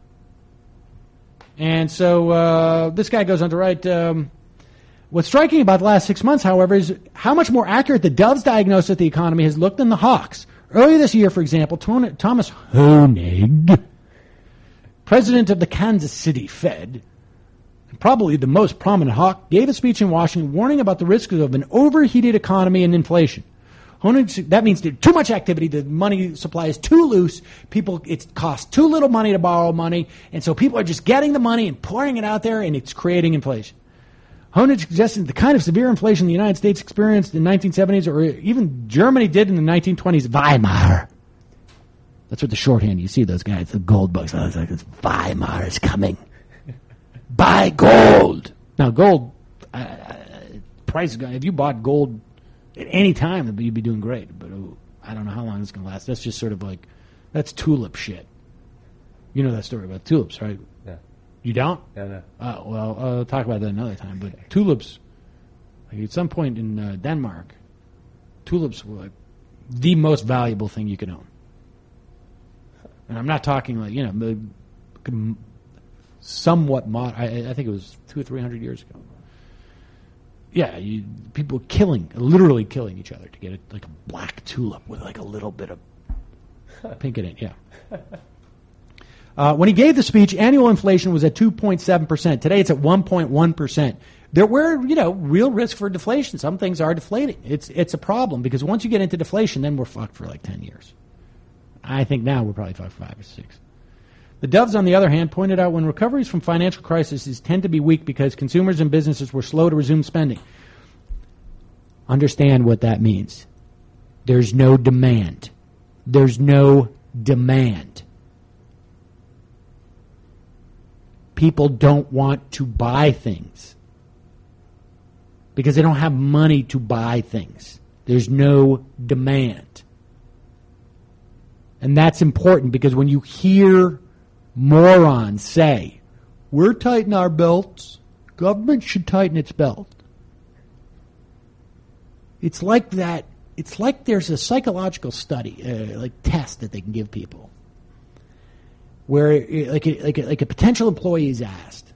And so this guy goes on to write, what's striking about the last 6 months, however, is how much more accurate the Dove's diagnosis of the economy has looked than the Hawks. Earlier this year, for example, Thomas Honig, president of the Kansas City Fed, and probably the most prominent hawk, gave a speech in Washington warning about the risks of an overheated economy and inflation. That means too much activity, the money supply is too loose, it costs too little money to borrow money, and so people are just getting the money and pouring it out there, and it's creating inflation. Honig suggested the kind of severe inflation the United States experienced in the 1970s, or even Germany did in the 1920s, Weimar. That's what the shorthand, you see those guys, the gold bugs. I was like, Weimar is coming. Buy gold. Now, gold, price, if you bought gold at any time, you'd be doing great. But I don't know how long it's going to last. That's just sort of like, that's tulip shit. You know that story about tulips, right? Yeah. You don't? No. Oh, well, I'll talk about that another time. But tulips, like at some point in Denmark, tulips were like the most valuable thing you could own. And I'm not talking like, somewhat modern. I think it was 200 or 300 years ago. Yeah, people literally killing each other to get like a black tulip with like a little bit of pink in it. Yeah. When he gave the speech, annual inflation was at 2.7%. Today it's at 1.1%. There were, real risk for deflation. Some things are deflating. It's a problem because once you get into deflation, then we're fucked for like 10 years. I think now we're probably 5 or 6. The Doves, on the other hand, pointed out when recoveries from financial crises tend to be weak because consumers and businesses were slow to resume spending. Understand what that means. There's no demand. There's no demand. People don't want to buy things. because they don't have money to buy things. There's no demand. And that's important because when you hear morons say, we're tightening our belts, government should tighten its belt. It's like that. It's like there's a psychological study, like test that they can give people, where like a potential employee is asked,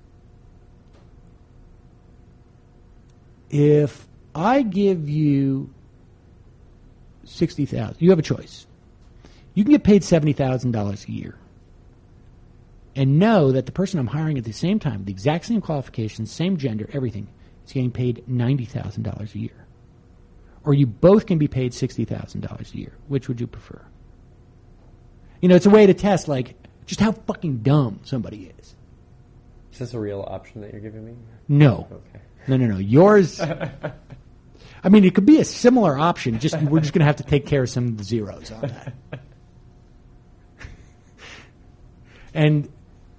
if I give you $60,000, you have a choice. You can get paid $70,000 a year, and know that the person I'm hiring at the same time, the exact same qualifications, same gender, everything, is getting paid $90,000 a year. Or you both can be paid $60,000 a year. Which would you prefer? You know, it's a way to test, like, just how fucking dumb somebody is. Is this a real option that you're giving me? No. Okay. No. Yours, I mean, it could be a similar option. We're just going to have to take care of some of the zeros on that. And,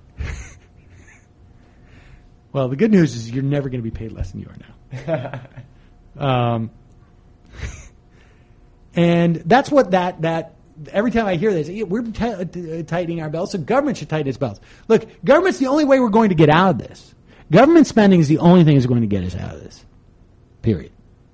well, the good news is you're never going to be paid less than you are now. And that's what that every time I hear this, we're tightening our belts, so government should tighten its belts. Look, government's the only way we're going to get out of this. Government spending is the only thing that's going to get us out of this. Period.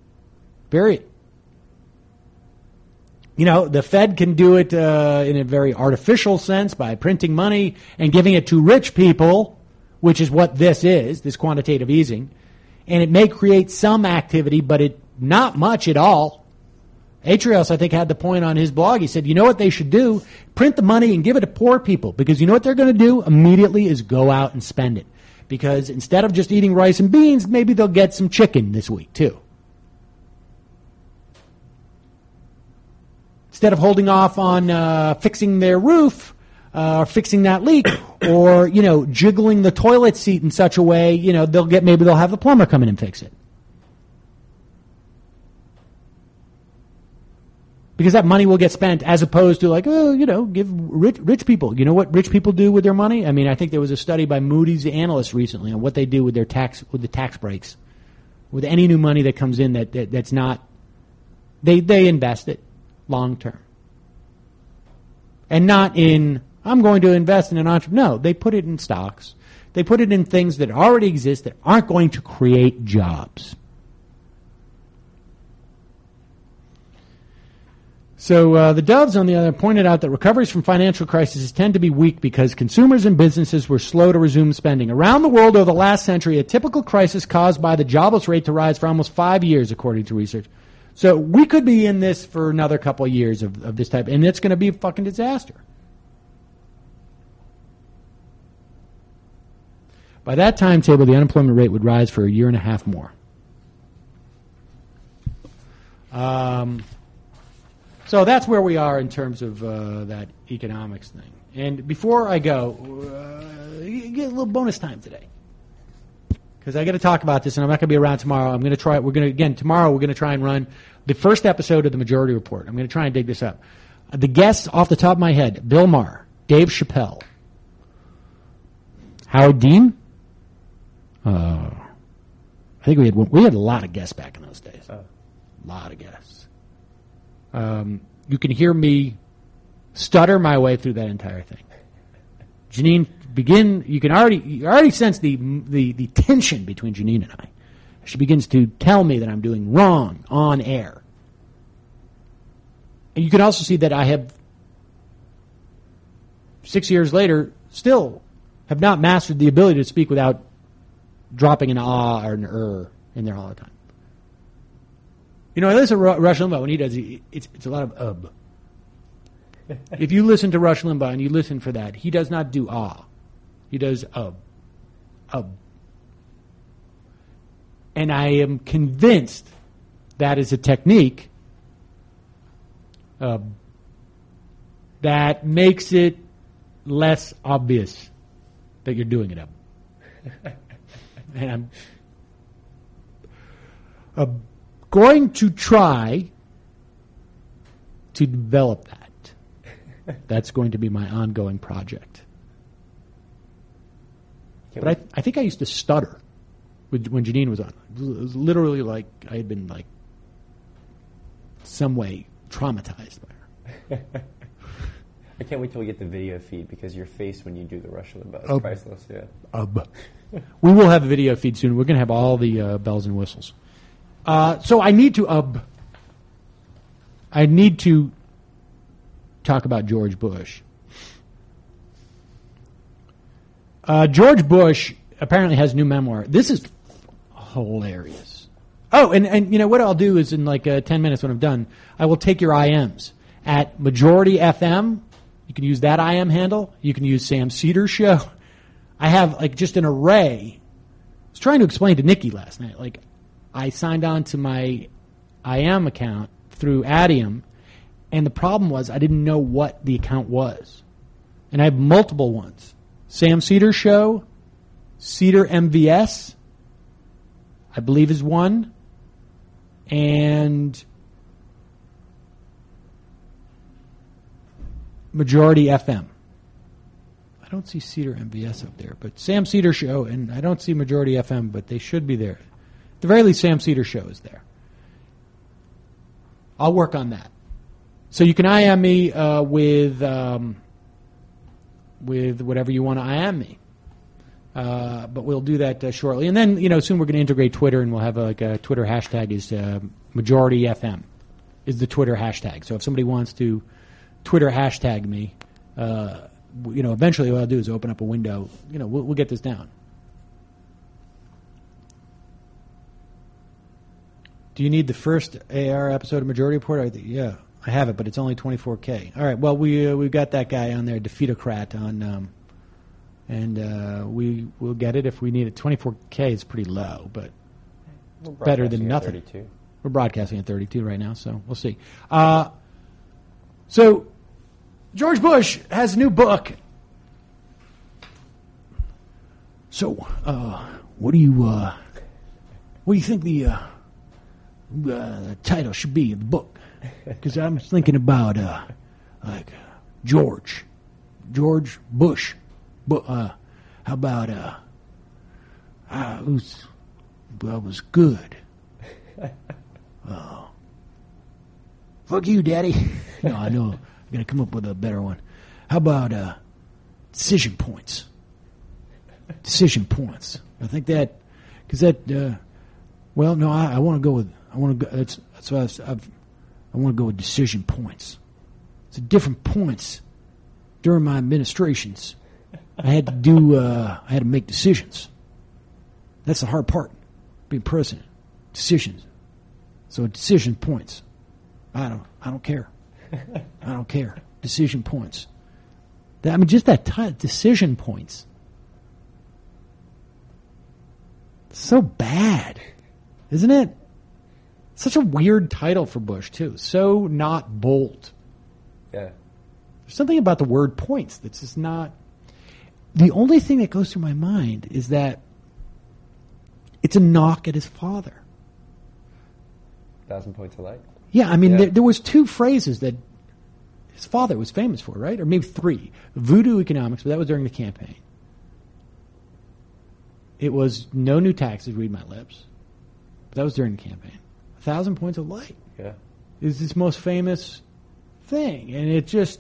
You know, the Fed can do it in a very artificial sense by printing money and giving it to rich people, which is what this is, this quantitative easing. And it may create some activity, but not much at all. Atrios, I think, had the point on his blog. He said, you know what they should do? Print the money and give it to poor people. Because you know what they're going to do immediately is go out and spend it. Because instead of just eating rice and beans, maybe they'll get some chicken this week, too. Instead of holding off on fixing their roof, or fixing that leak, or, you know, jiggling the toilet seat in such a way, you know, maybe they'll have the plumber come in and fix it. Because that money will get spent as opposed to like, oh, you know, give rich people. You know what rich people do with their money? I mean, I think there was a study by Moody's Analysts recently on what they do with the tax breaks. With any new money that comes in that's not, they invest it long term. And not in, I'm going to invest in an entrepreneur. No, they put it in stocks. They put it in things that already exist that aren't going to create jobs. So the Doves, on the other hand, pointed out that recoveries from financial crises tend to be weak because consumers and businesses were slow to resume spending. Around the world over the last century, a typical crisis caused by the jobless rate to rise for almost 5 years, according to research. So we could be in this for another couple of years of this type, and it's going to be a fucking disaster. By that timetable, the unemployment rate would rise for a year and a half more. So that's where we are in terms of that economics thing. And before I go, you get a little bonus time today. Because I got to talk about this, and I'm not going to be around tomorrow. I'm going to try. Tomorrow we're going to try and run the first episode of the Majority Report. I'm going to try and dig this up. The guests, off the top of my head: Bill Maher, Dave Chappelle, Howard Dean. I think we had a lot of guests back in those days. A lot of guests. You can hear me stutter my way through that entire thing. Janine, you already sense the tension between Janine and I. She begins to tell me that I'm doing wrong on air. And you can also see that I have, 6 years later, still have not mastered the ability to speak without dropping an ah or an in there all the time. You know, I listen to Rush Limbaugh when he does it's a lot of If you listen to Rush Limbaugh and you listen for that, he does not do ah. He does And I am convinced that is a technique that makes it less obvious that you're doing it. And I'm going to try to develop that. That's going to be my ongoing project. But I think I used to stutter when Janine was on. It was literally like I had been like some way traumatized by her. I can't wait till we get the video feed because your face when you do the Rush Limbaugh is priceless. Yeah. We will have a video feed soon. We're going to have all the bells and whistles. So I need to talk about George Bush. George Bush apparently has a new memoir. This is hilarious. Oh, and you know what I'll do is in like 10 minutes when I'm done, I will take your IMs at Majority FM. You can use that IM handle. You can use Sam Cedar Show. I have like just an array. I was trying to explain to Nikki last night. Like I signed on to my IM account through Adium, and the problem was I didn't know what the account was. And I have multiple ones. Sam Cedar Show, Cedar MVS, I believe is one, and Majority FM. I don't see Cedar MVS up there, but Sam Cedar Show, and I don't see Majority FM, but they should be there. At the very least, Sam Cedar Show is there. I'll work on that. So you can IM me with whatever you want to IM me. But we'll do that shortly. And then, soon we're going to integrate Twitter, and we'll have a Twitter hashtag is Majority FM is the Twitter hashtag. So if somebody wants to Twitter hashtag me, eventually what I'll do is open up a window. We'll get this down. Do you need the first AR episode of Majority Report? Yeah, I have it, but it's only 24K. All right, well, we've got that guy on there, Defeatocrat, on, and we will get it if we need it. 24K is pretty low, but better than nothing. 32. We're broadcasting at 32 right now, so we'll see. So George Bush has a new book. So, what do you think the title should be of the book? Because I'm thinking about like George Bush. How about was good? Fuck you, Daddy. No, I know. I'm gonna come up with a better one. How about decision points? Decision points. I think that because that. Well, no, I want to go with. I want to go. That's what I want to go with decision points. It's different points during my administrations. I had to do. I had to make decisions. That's the hard part, being president. Decisions. So decision points. I don't care. I don't care. Decision points. Just that decision points. So bad, isn't it? Such a weird title for Bush too. So not bold. Yeah. There's something about the word points that's just not. The only thing that goes through my mind is that it's a knock at his father. 1,000 points alike. Yeah, there was two phrases that his father was famous for, right? Or maybe three. Voodoo economics, but that was during the campaign. It was no new taxes, read my lips. But that was during the campaign. 1,000 points of light. Yeah. Is his most famous thing. And it just...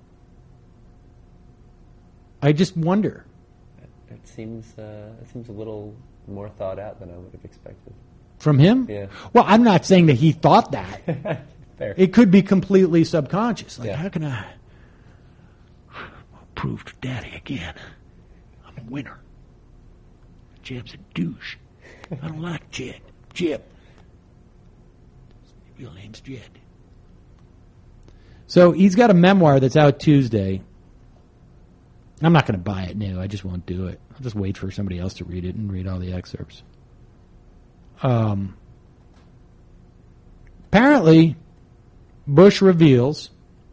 I just wonder. It seems a little more thought out than I would have expected. From him? Yeah. Well, I'm not saying that he thought that. Fair. It could be completely subconscious. Like, yeah. How can I prove to Daddy again I'm a winner? Jeb's a douche. I don't like Jed. Jeb. His real name's Jed. So he's got a memoir that's out Tuesday. I'm not going to buy it new. I just won't do it. I'll just wait for somebody else to read it and read all the excerpts. Apparently, Bush reveals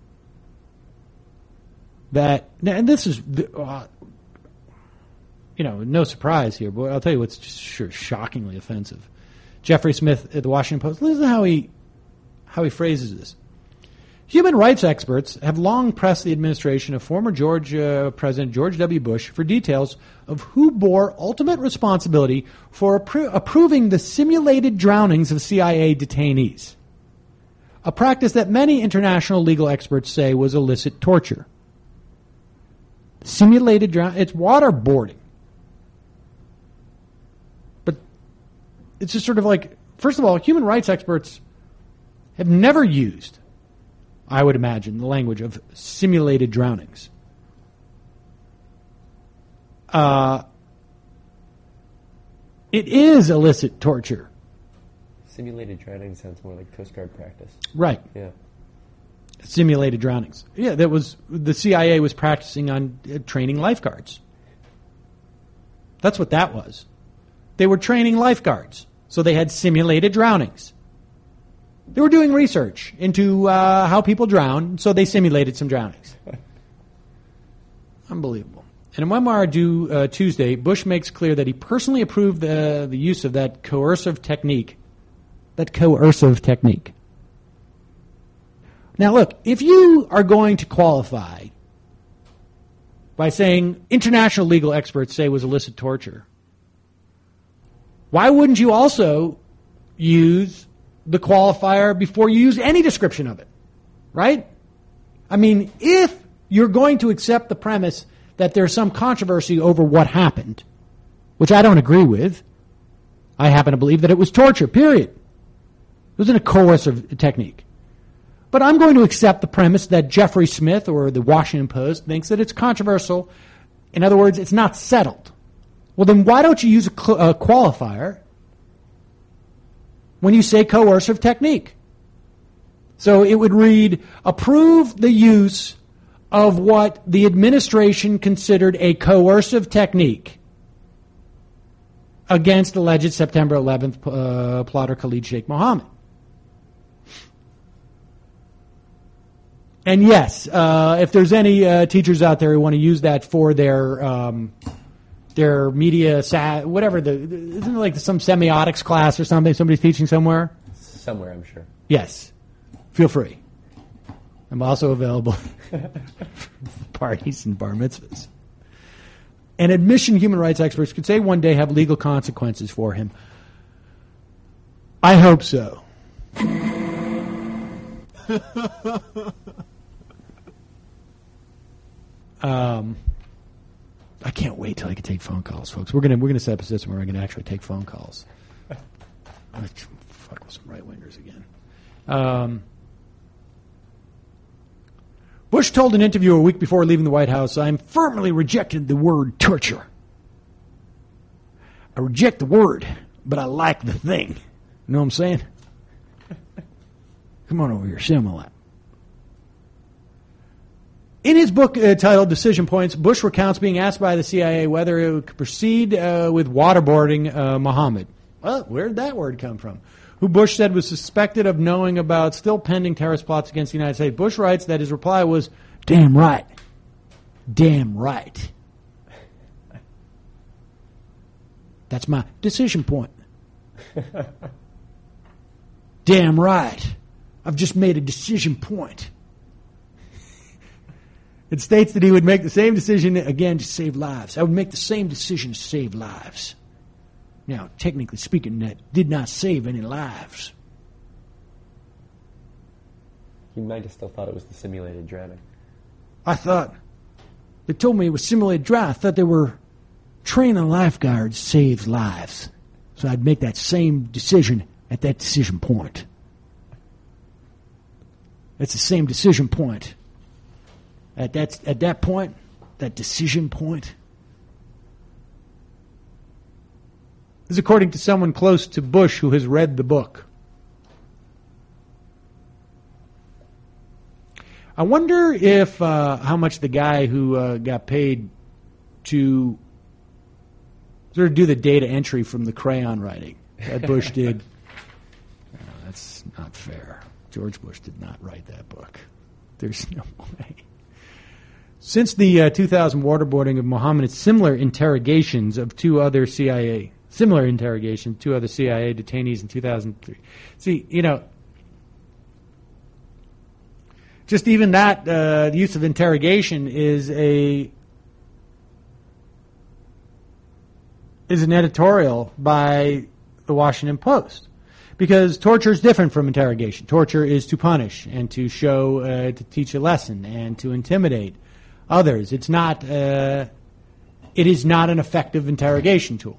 that, and this is, no surprise here, but I'll tell you what's just shockingly offensive. Jeffrey Smith at the Washington Post. Listen to how he phrases this. Human rights experts have long pressed the administration of former President George W. Bush for details of who bore ultimate responsibility for approving the simulated drownings of CIA detainees, a practice that many international legal experts say was illicit torture. Simulated drowning, it's waterboarding. But it's just sort of like, first of all, human rights experts have never used, I would imagine, the language of simulated drownings. It is illicit torture. Simulated drowning sounds more like Coast Guard practice. Right. Yeah. Simulated drownings. Yeah, that was the CIA was practicing on training lifeguards. That's what that was. They were training lifeguards, so they had simulated drownings. They were doing research into how people drown, so they simulated some drownings. Unbelievable. In a memoir due Tuesday, Bush makes clear that he personally approved the use of that coercive technique. Now, look, if you are going to qualify by saying international legal experts say it was illicit torture, why wouldn't you also use the qualifier before you use any description of it, right? I mean, if you're going to accept the premise that there's some controversy over what happened, which I don't agree with, I happen to believe that it was torture, period. It wasn't a coercive technique. But I'm going to accept the premise that Jeffrey Smith or the Washington Post thinks that it's controversial. In other words, it's not settled. Well, then why don't you use a qualifier when you say coercive technique? So it would read, approve the use of what the administration considered a coercive technique against alleged September 11th plotter Khalid Sheikh Mohammed. And yes, if there's any teachers out there who want to use that for their media, whatever, isn't it like some semiotics class or something somebody's teaching somewhere? Somewhere, I'm sure. Yes. Feel free. I'm also available for parties and bar mitzvahs. And admission human rights experts could say one day have legal consequences for him. I hope so. I can't wait till I can take phone calls, folks. We're gonna set up a system where I can actually take phone calls. Fuck with some right wingers again. Bush told an interviewer a week before leaving the White House, "I'm firmly rejected the word torture. I reject the word, but I like the thing." You know what I'm saying? Come on over here, sit on my lap. In his book titled Decision Points, Bush recounts being asked by the CIA whether it would proceed with waterboarding Mohammed. Well, where did that word come from? Who Bush said was suspected of knowing about still pending terrorist plots against the United States. Bush writes that his reply was, "Damn right. Damn right. That's my decision point. Damn right. I've just made a decision point." It states that he would make the same decision again to save lives. I would make the same decision to save lives. Now, technically speaking, that did not save any lives. He might have still thought it was the simulated drowning. I thought, they told me it was simulated drown. I thought they were training lifeguards to save lives. So I'd make that same decision at that decision point. It's the same decision point. At that point, that decision point. This is according to someone close to Bush who has read the book. I wonder if how much the guy who got paid to sort of do the data entry from the crayon writing that Bush did. No, that's not fair. George Bush did not write that book. There's no way. Since the 2000 waterboarding of Mohammed, similar interrogations of two other CIA detainees in 2003. See, Just even that, the use of interrogation is an editorial by the Washington Post. Because torture is different from interrogation. Torture is to punish and to show, to teach a lesson and to intimidate others. It is not an effective interrogation tool.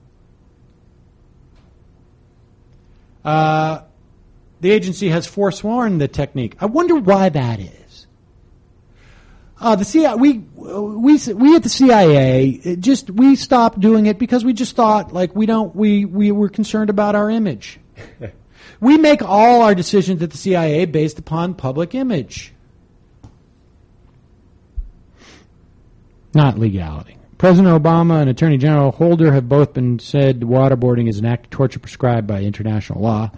The agency has forsworn the technique. I wonder why that is. The CIA, we at the CIA we stopped doing it because we just thought we were concerned about our image. We make all our decisions at the CIA based upon public image, not legality. President Obama and Attorney General Holder have both been said waterboarding is an act of torture prescribed by international law.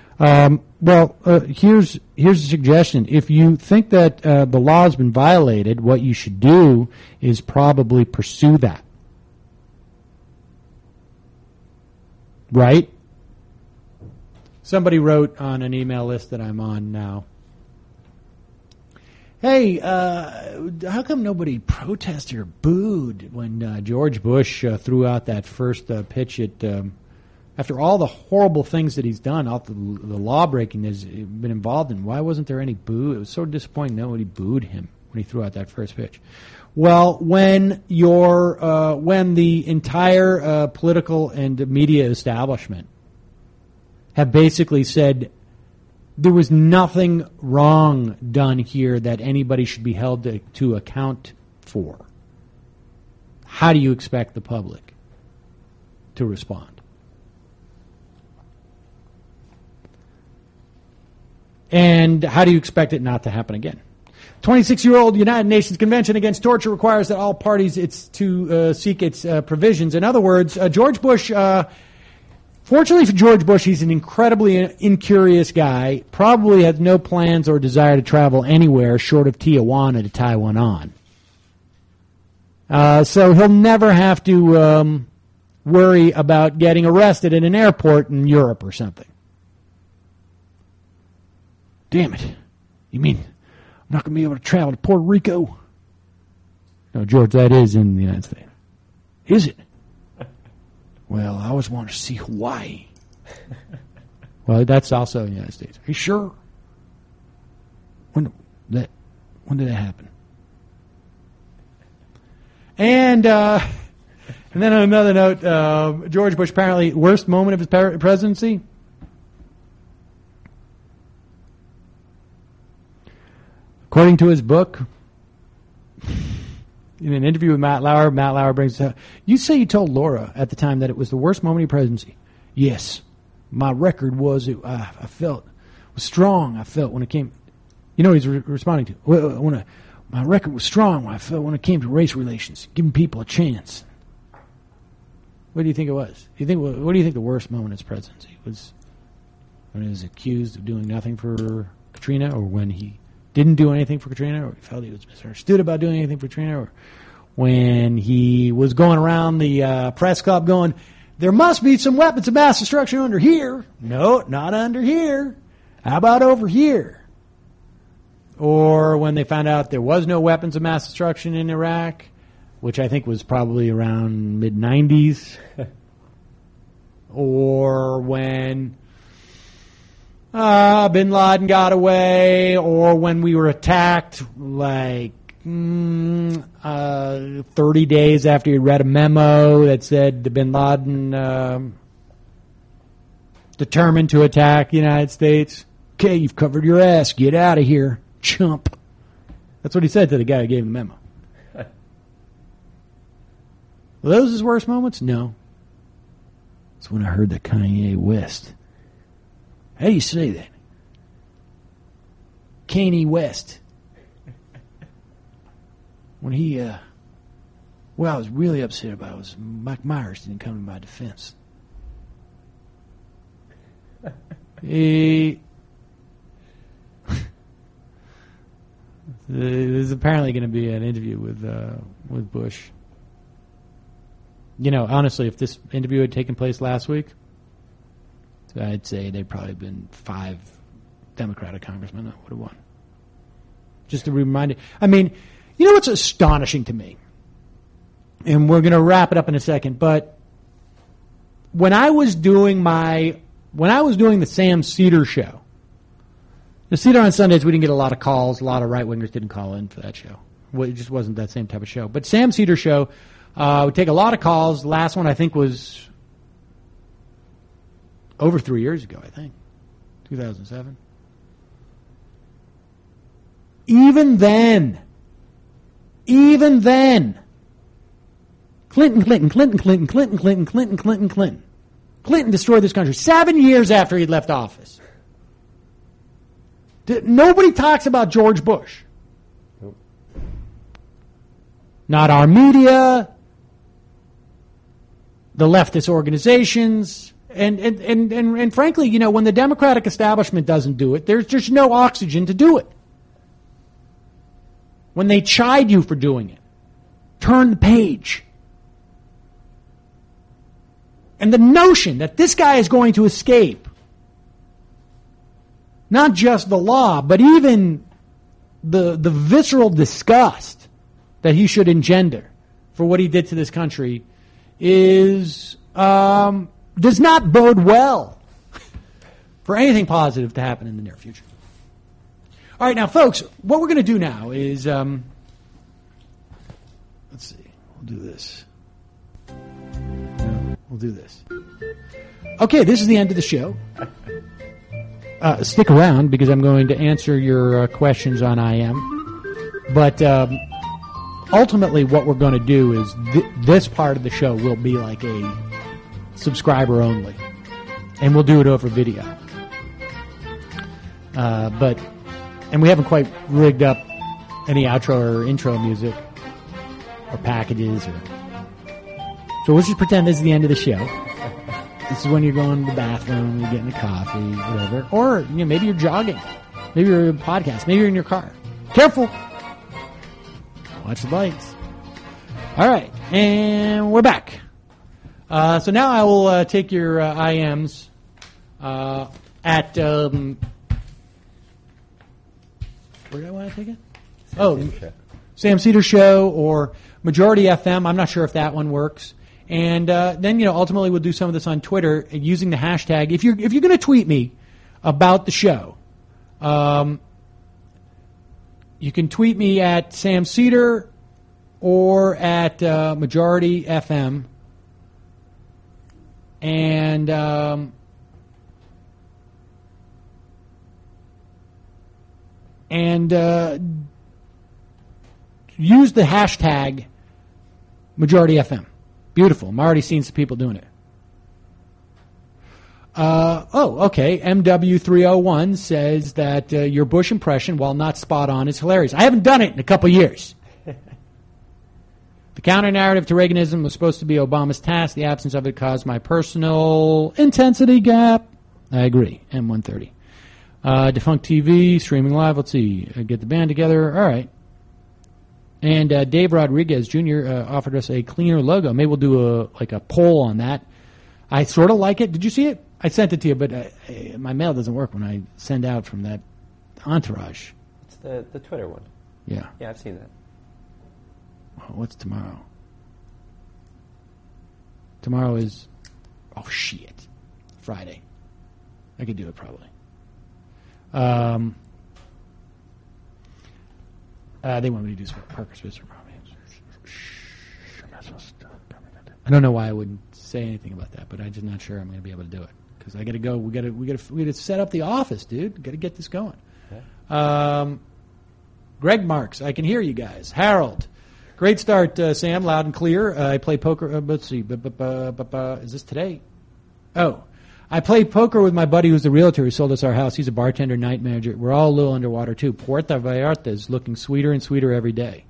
Here's a suggestion. If you think that the law has been violated, what you should do is probably pursue that. Right? Somebody wrote on an email list that I'm on now, hey, how come nobody protested or booed when George Bush threw out that first pitch at, after all the horrible things that he's done, all the law-breaking he's been involved in, why wasn't there any boo? It was so disappointing nobody booed him when he threw out that first pitch. Well, when the entire political and media establishment have basically said there was nothing wrong done here that anybody should be held to account for, how do you expect the public to respond? And how do you expect it not to happen again? 26-year-old United Nations Convention Against Torture requires that all parties seek its provisions. In other words, George Bush... Fortunately for George Bush, he's an incredibly incurious guy, probably has no plans or desire to travel anywhere short of Tijuana to Taiwan on. So he'll never have to worry about getting arrested in an airport in Europe or something. Damn it. You mean I'm not going to be able to travel to Puerto Rico? No, George, that is in the United States. Is it? Well, I always wanted to see Hawaii. Well, that's also in the United States. Are you sure? When did that happen? And then on another note, George Bush apparently worst moment of his presidency. According to his book, in an interview with Matt Lauer brings up, you say you told Laura at the time that it was the worst moment of your presidency. Yes. My record was, I felt, was strong. I felt when it came, you know what he's responding to. My record was strong I felt when it came to race relations, giving people a chance. What do you think it was? What do you think the worst moment of his presidency was? When he was accused of doing nothing for Katrina, or when he didn't do anything for Katrina, or he felt he was misunderstood about doing anything for Katrina, or when he was going around the press club going, there must be some weapons of mass destruction under here. No, not under here. How about over here? Or when they found out there was no weapons of mass destruction in Iraq, which I think was probably around mid-90s. Or when Bin Laden got away, or when we were attacked, 30 days after he read a memo that said the Bin Laden determined to attack the United States. Okay, you've covered your ass. Get out of here, chump. That's what he said to the guy who gave him the memo. Were those his worst moments? No. It's when I heard that Kanye West. How do you say that? Kanye West. When he, what I was really upset about was Mike Myers didn't come to my defense. There's apparently going to be an interview with Bush. You know, honestly, if this interview had taken place last week, I'd say there'd probably been 5 Democratic congressmen that would have won. Just to remind you. I mean, you know what's astonishing to me? And we're going to wrap it up in a second, but when I was doing the Sam Cedar show, the Cedar on Sundays, we didn't get a lot of calls. A lot of right-wingers didn't call in for that show. Well, it just wasn't that same type of show. But Sam Cedar show would take a lot of calls. The last one, I think, was over 3 years ago, I think. 2007. Even then, Clinton destroyed this country 7 years after he'd left office. Nobody talks about George Bush. Nope. Not our media, the leftist organizations, and frankly, you know, when the Democratic establishment doesn't do it, there's just no oxygen to do it. When they chide you for doing it, turn the page. And the notion that this guy is going to escape not just the law, but even the visceral disgust that he should engender for what he did to this country is does not bode well for anything positive to happen in the near future. All right, now, folks, what we're going to do now is, let's see, we'll do this. No, we'll do this. Okay, this is the end of the show. Stick around because I'm going to answer your questions on IM. But ultimately, what we're going to do is this part of the show will be like a subscriber only, and we'll do it over video. And we haven't quite rigged up any outro or intro music or packages. So let's just pretend this is the end of the show. This is when you're going to the bathroom, you're getting a coffee, whatever. Or you know, maybe you're jogging. Maybe you're in a podcast. Maybe you're in your car. Careful. Watch the lights. All right. And we're back. So now I will take your IMs at... where do I want to take it? Sam Cedar Show or Majority FM. I'm not sure if that one works. And then, you know, ultimately we'll do some of this on Twitter using the hashtag. If you're going to tweet me about the show, you can tweet me at Sam Cedar or at Majority FM. And use the hashtag Majority FM. Beautiful. I'm already seeing some people doing it. Okay. MW301 says that your Bush impression, while not spot on, is hilarious. I haven't done it in a couple years. The counter-narrative to Reaganism was supposed to be Obama's task. The absence of it caused my personal intensity gap. I agree. M130. Defunct TV, streaming live. Let's see. Get the band together. All right. And Dave Rodriguez Jr. Offered us a cleaner logo. Maybe we'll do a poll on that. I sort of like it. Did you see it? I sent it to you, but my mail doesn't work when I send out from that Entourage. It's the Twitter one. Yeah. Yeah, I've seen that. Oh, what's tomorrow? Tomorrow is... Oh, shit. Friday. I could do it probably. They want me to do some Parker Spitzer. I don't know why I wouldn't say anything about that, but I'm just not sure I'm going to be able to do it because I got to go. We got to set up the office, dude. Got to get this going. Okay. Greg Marks, I can hear you guys. Harold, great start, Sam. Loud and clear. I play poker. Let's see. Is this today? Oh. I play poker with my buddy who's the realtor who sold us our house. He's a bartender, night manager. We're all a little underwater, too. Puerto Vallarta is looking sweeter and sweeter every day.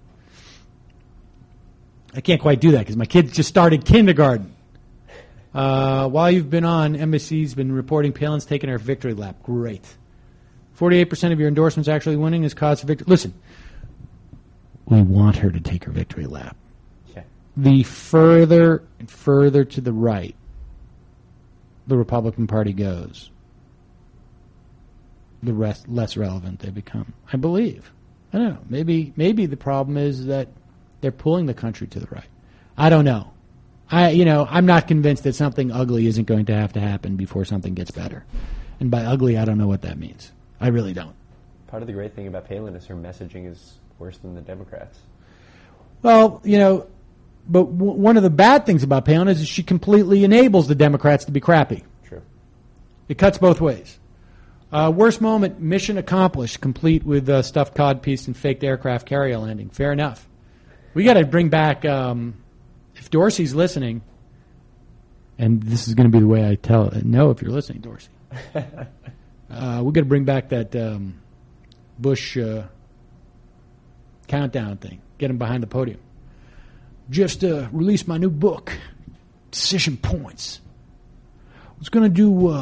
I can't quite do that because my kids just started kindergarten. While you've been on, NBC's been reporting Palin's taking her victory lap. Great. 48% of your endorsements actually winning is cause for victory. Listen, we want her to take her victory lap. Okay. The further and further to the right the Republican Party goes, the less relevant they become. I believe. I don't know. Maybe the problem is that they're pulling the country to the right. I don't know. I'm not convinced that something ugly isn't going to have to happen before something gets better. And by ugly, I don't know what that means. I really don't. Part of the great thing about Palin is her messaging is worse than the Democrats. Well, but one of the bad things about Palin is she completely enables the Democrats to be crappy. True. It cuts both ways. Worst moment, mission accomplished, complete with stuffed codpiece and faked aircraft carrier landing. Fair enough. We got to bring back, if Dorsey's listening, and this is going to be the way I know if you're listening, Dorsey. We're going to bring back that Bush countdown thing. Get him behind the podium. Just released my new book, Decision Points. I was going to do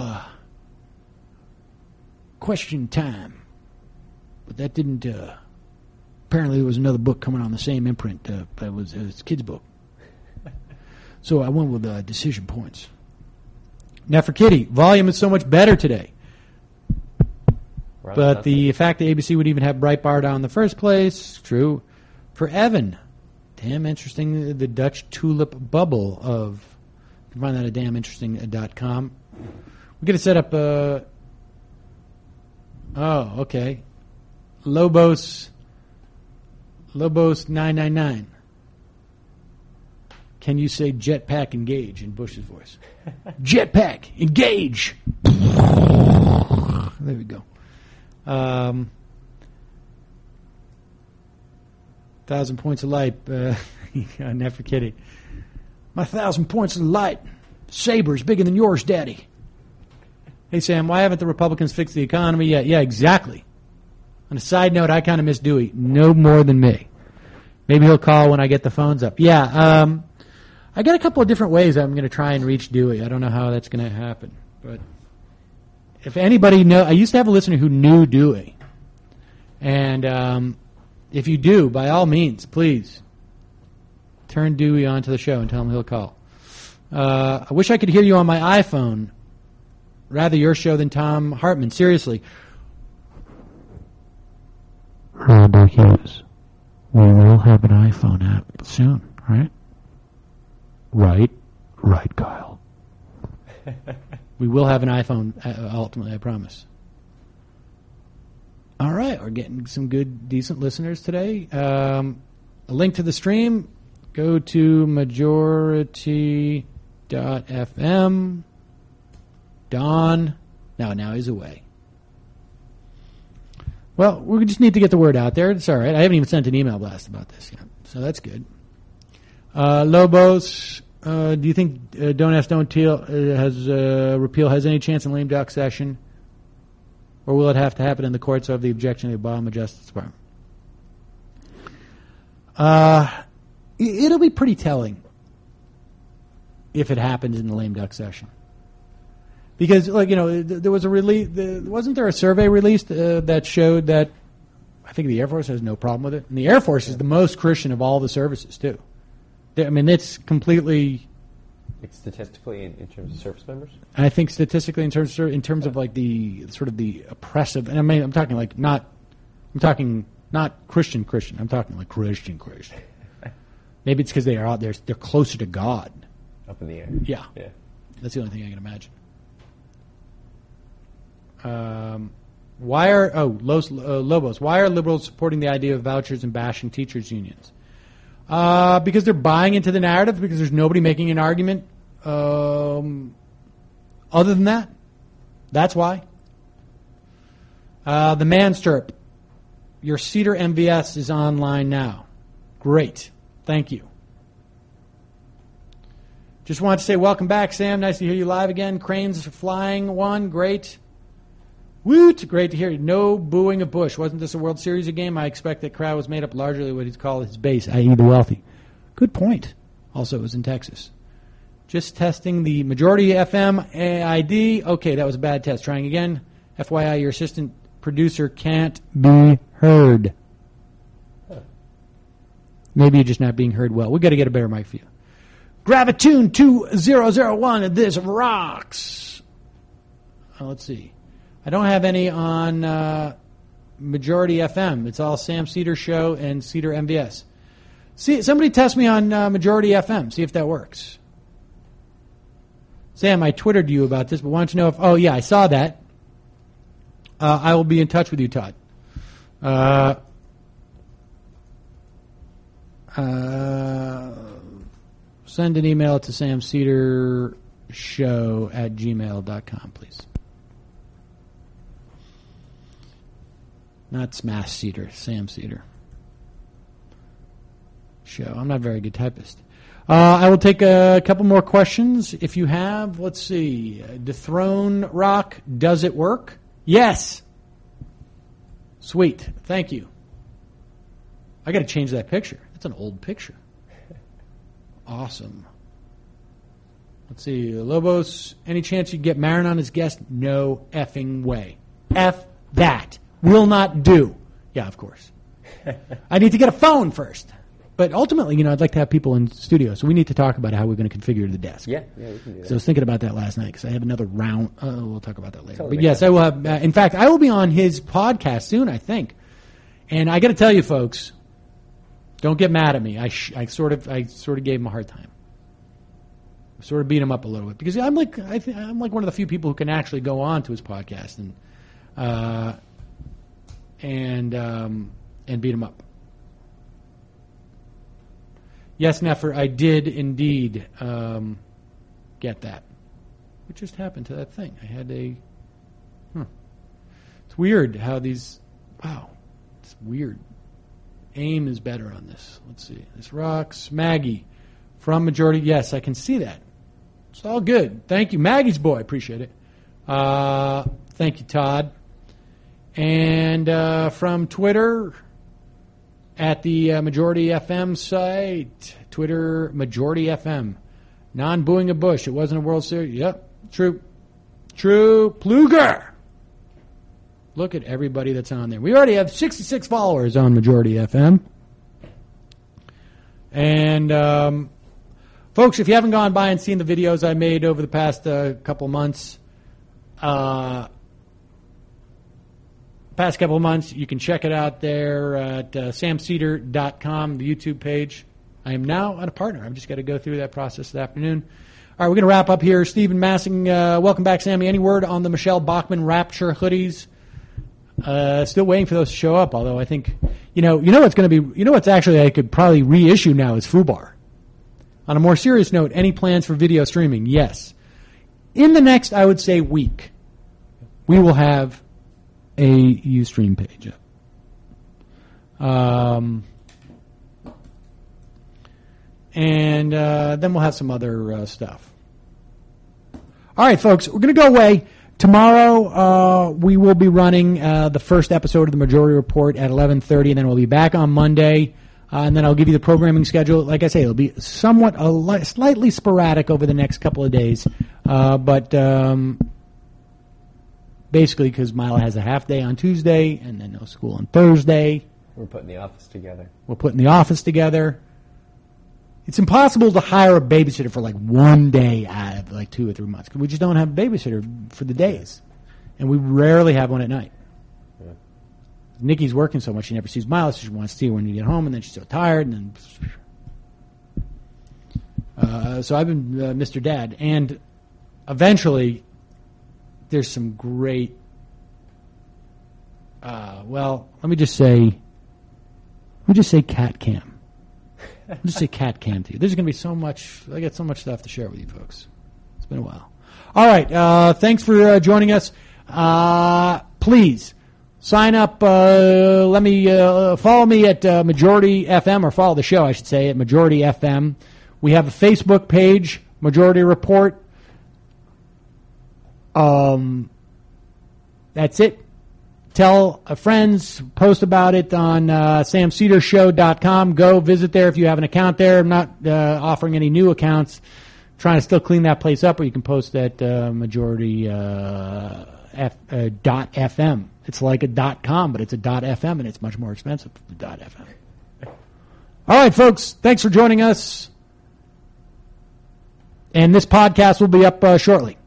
question time, but that didn't. Apparently, there was another book coming on the same imprint. It was a kid's book. So I went with Decision Points. Nefertiti, volume is so much better today. But the fact that ABC would even have Breitbart on in the first place, true. For Evan, damn interesting, the Dutch tulip bubble of, you can find that at damninteresting.com. We're going to set up okay. Lobos 999. Can you say jetpack engage in Bush's voice? Jetpack engage! There we go. 1,000 points of light. Nefertiti. My 1,000 points of light. Saber's bigger than yours, Daddy. Hey, Sam, why haven't the Republicans fixed the economy yet? Yeah, exactly. On a side note, I kind of miss Dewey. No more than me. Maybe he'll call when I get the phones up. Yeah, I got a couple of different ways I'm going to try and reach Dewey. I don't know how that's going to happen. But if anybody I used to have a listener who knew Dewey. And if you do, by all means, please turn Dewey onto the show and tell him he'll call. I wish I could hear you on my iPhone. Rather your show than Tom Hartman. Seriously. Randall Hughes. We will have an iPhone app soon, right? Right, Kyle. We will have an iPhone ultimately, I promise. All right, we're getting some good, decent listeners today. A link to the stream, go to majority.fm. Don, now he's away. Well, we just need to get the word out there. It's all right. I haven't even sent an email blast about this yet, so that's good. Lobos, do you think Don't Ask, Don't Tell repeal has any chance in lame duck session? Or will it have to happen in the courts of the objection of the Obama Justice Department? It'll be pretty telling if it happens in the lame duck session. Because, there was a release. Wasn't there a survey released that showed that I think the Air Force has no problem with it? And the Air Force is the most Christian of all the services, too. It's completely... Like statistically, in terms of service members? I think statistically, in terms of like the sort of the oppressive... And I'm talking like not Christian. I'm talking like Christian. Maybe it's because they are out there. They're closer to God. Up in the air. Yeah. That's the only thing I can imagine. Lobos. Why are liberals supporting the idea of vouchers and bashing teachers' unions? Because they're buying into the narrative, because there's nobody making an argument other than that. That's why. The Mansturp. Your Cedar MVS is online now. Great. Thank you. Just wanted to say welcome back, Sam. Nice to hear you live again. Cranes flying one. Great. Woot! Great to hear you. No booing of Bush. Wasn't this a World Series game? I expect that crowd was made up largely of what he's called his base, i.e. the wealthy. Good point. Also, it was in Texas. Just testing the majority FM ID. Okay, that was a bad test. Trying again. FYI, your assistant producer can't be heard. Maybe you're just not being heard well. We've got to get a better mic for you. Gravitune 2001. This rocks. Let's see. I don't have any on Majority FM. It's all Sam Cedar Show and Cedar MVS. See, somebody test me on Majority FM. See if that works. Sam, I Twittered you about this, but why don't you know if... Oh, yeah, I saw that. I will be in touch with you, Todd. Send an email to samcedershow@gmail.com, please. Not Smash Cedar, Sam Cedar Show. I'm not a very good typist. I will take a couple more questions if you have. Let's see. Dethrone Rock, does it work? Yes. Sweet. Thank you. I got to change that picture. That's an old picture. Awesome. Let's see. Lobos, any chance you get Marin on as guest? No effing way. F that. Will not do. Yeah, of course. I need to get a phone first. But ultimately, I'd like to have people in studio, so we need to talk about how we're going to configure the desk. Yeah, we can do that. So I was thinking about that last night because I have another round. We'll talk about that later. But yes, I will have. In fact, I will be on his podcast soon, I think. And I got to tell you, folks, don't get mad at me. I sort of gave him a hard time. I sort of beat him up a little bit because I'm like one of the few people who can actually go on to his podcast and beat him up. Yes, Neffer, I did indeed get that. What just happened to that thing? I had a... It's weird how these... Wow. It's weird. AIM is better on this. Let's see. This rocks. Maggie from Majority. Yes, I can see that. It's all good. Thank you. Maggie's boy. Appreciate it. Thank you, Todd. And from Twitter... At the Majority FM site, Twitter, Majority FM. Non-booing of Bush. It wasn't a World Series. Yep, true. True. Pluger. Look at everybody that's on there. We already have 66 followers on Majority FM. And, folks, if you haven't gone by and seen the videos I made over the past couple months, you can check it out there at samceder.com, the YouTube page. I am now a partner. I've just got to go through that process this afternoon. All right, we're going to wrap up here. Stephen Massing, welcome back, Sammy. Any word on the Michelle Bachmann Rapture hoodies? Still waiting for those to show up, although I think, what's going to be, what's actually I could probably reissue now is FUBAR. On a more serious note, any plans for video streaming? Yes. In the next, I would say, week, we will have a Ustream page up. And then we'll have some other stuff. All right, folks, we're going to go away. Tomorrow we will be running the first episode of the Majority Report at 11:30, and then we'll be back on Monday. And then I'll give you the programming schedule. Like I say, it'll be somewhat slightly sporadic over the next couple of days. But basically because Mila has a half day on Tuesday and then no school on Thursday. We're putting the office together. It's impossible to hire a babysitter for like one day out of like 2 or 3 months because we just don't have a babysitter for the days. And we rarely have one at night. Yeah. Nikki's working so much she never sees Mila, so she wants to see her when you get home, and then she's so tired. And then, so I've been Mr. Dad. And eventually... there's some great, let me just say cat cam. I'll just say cat cam to you. There's going to be so much, I got so much stuff to share with you folks. It's been a while. All right, thanks for joining us. Please sign up, follow me at Majority FM, or follow the show, I should say, at Majority FM. We have a Facebook page, Majority Report. That's it. Tell friends, post about it on samcedershow.com. Go visit there if you have an account there. I'm not offering any new accounts. I'm trying to still clean that place up, or you can post at Majority .fm. It's like a .com, but it's a .fm, and it's much more expensive than .fm. All right, folks, thanks for joining us. And this podcast will be up shortly.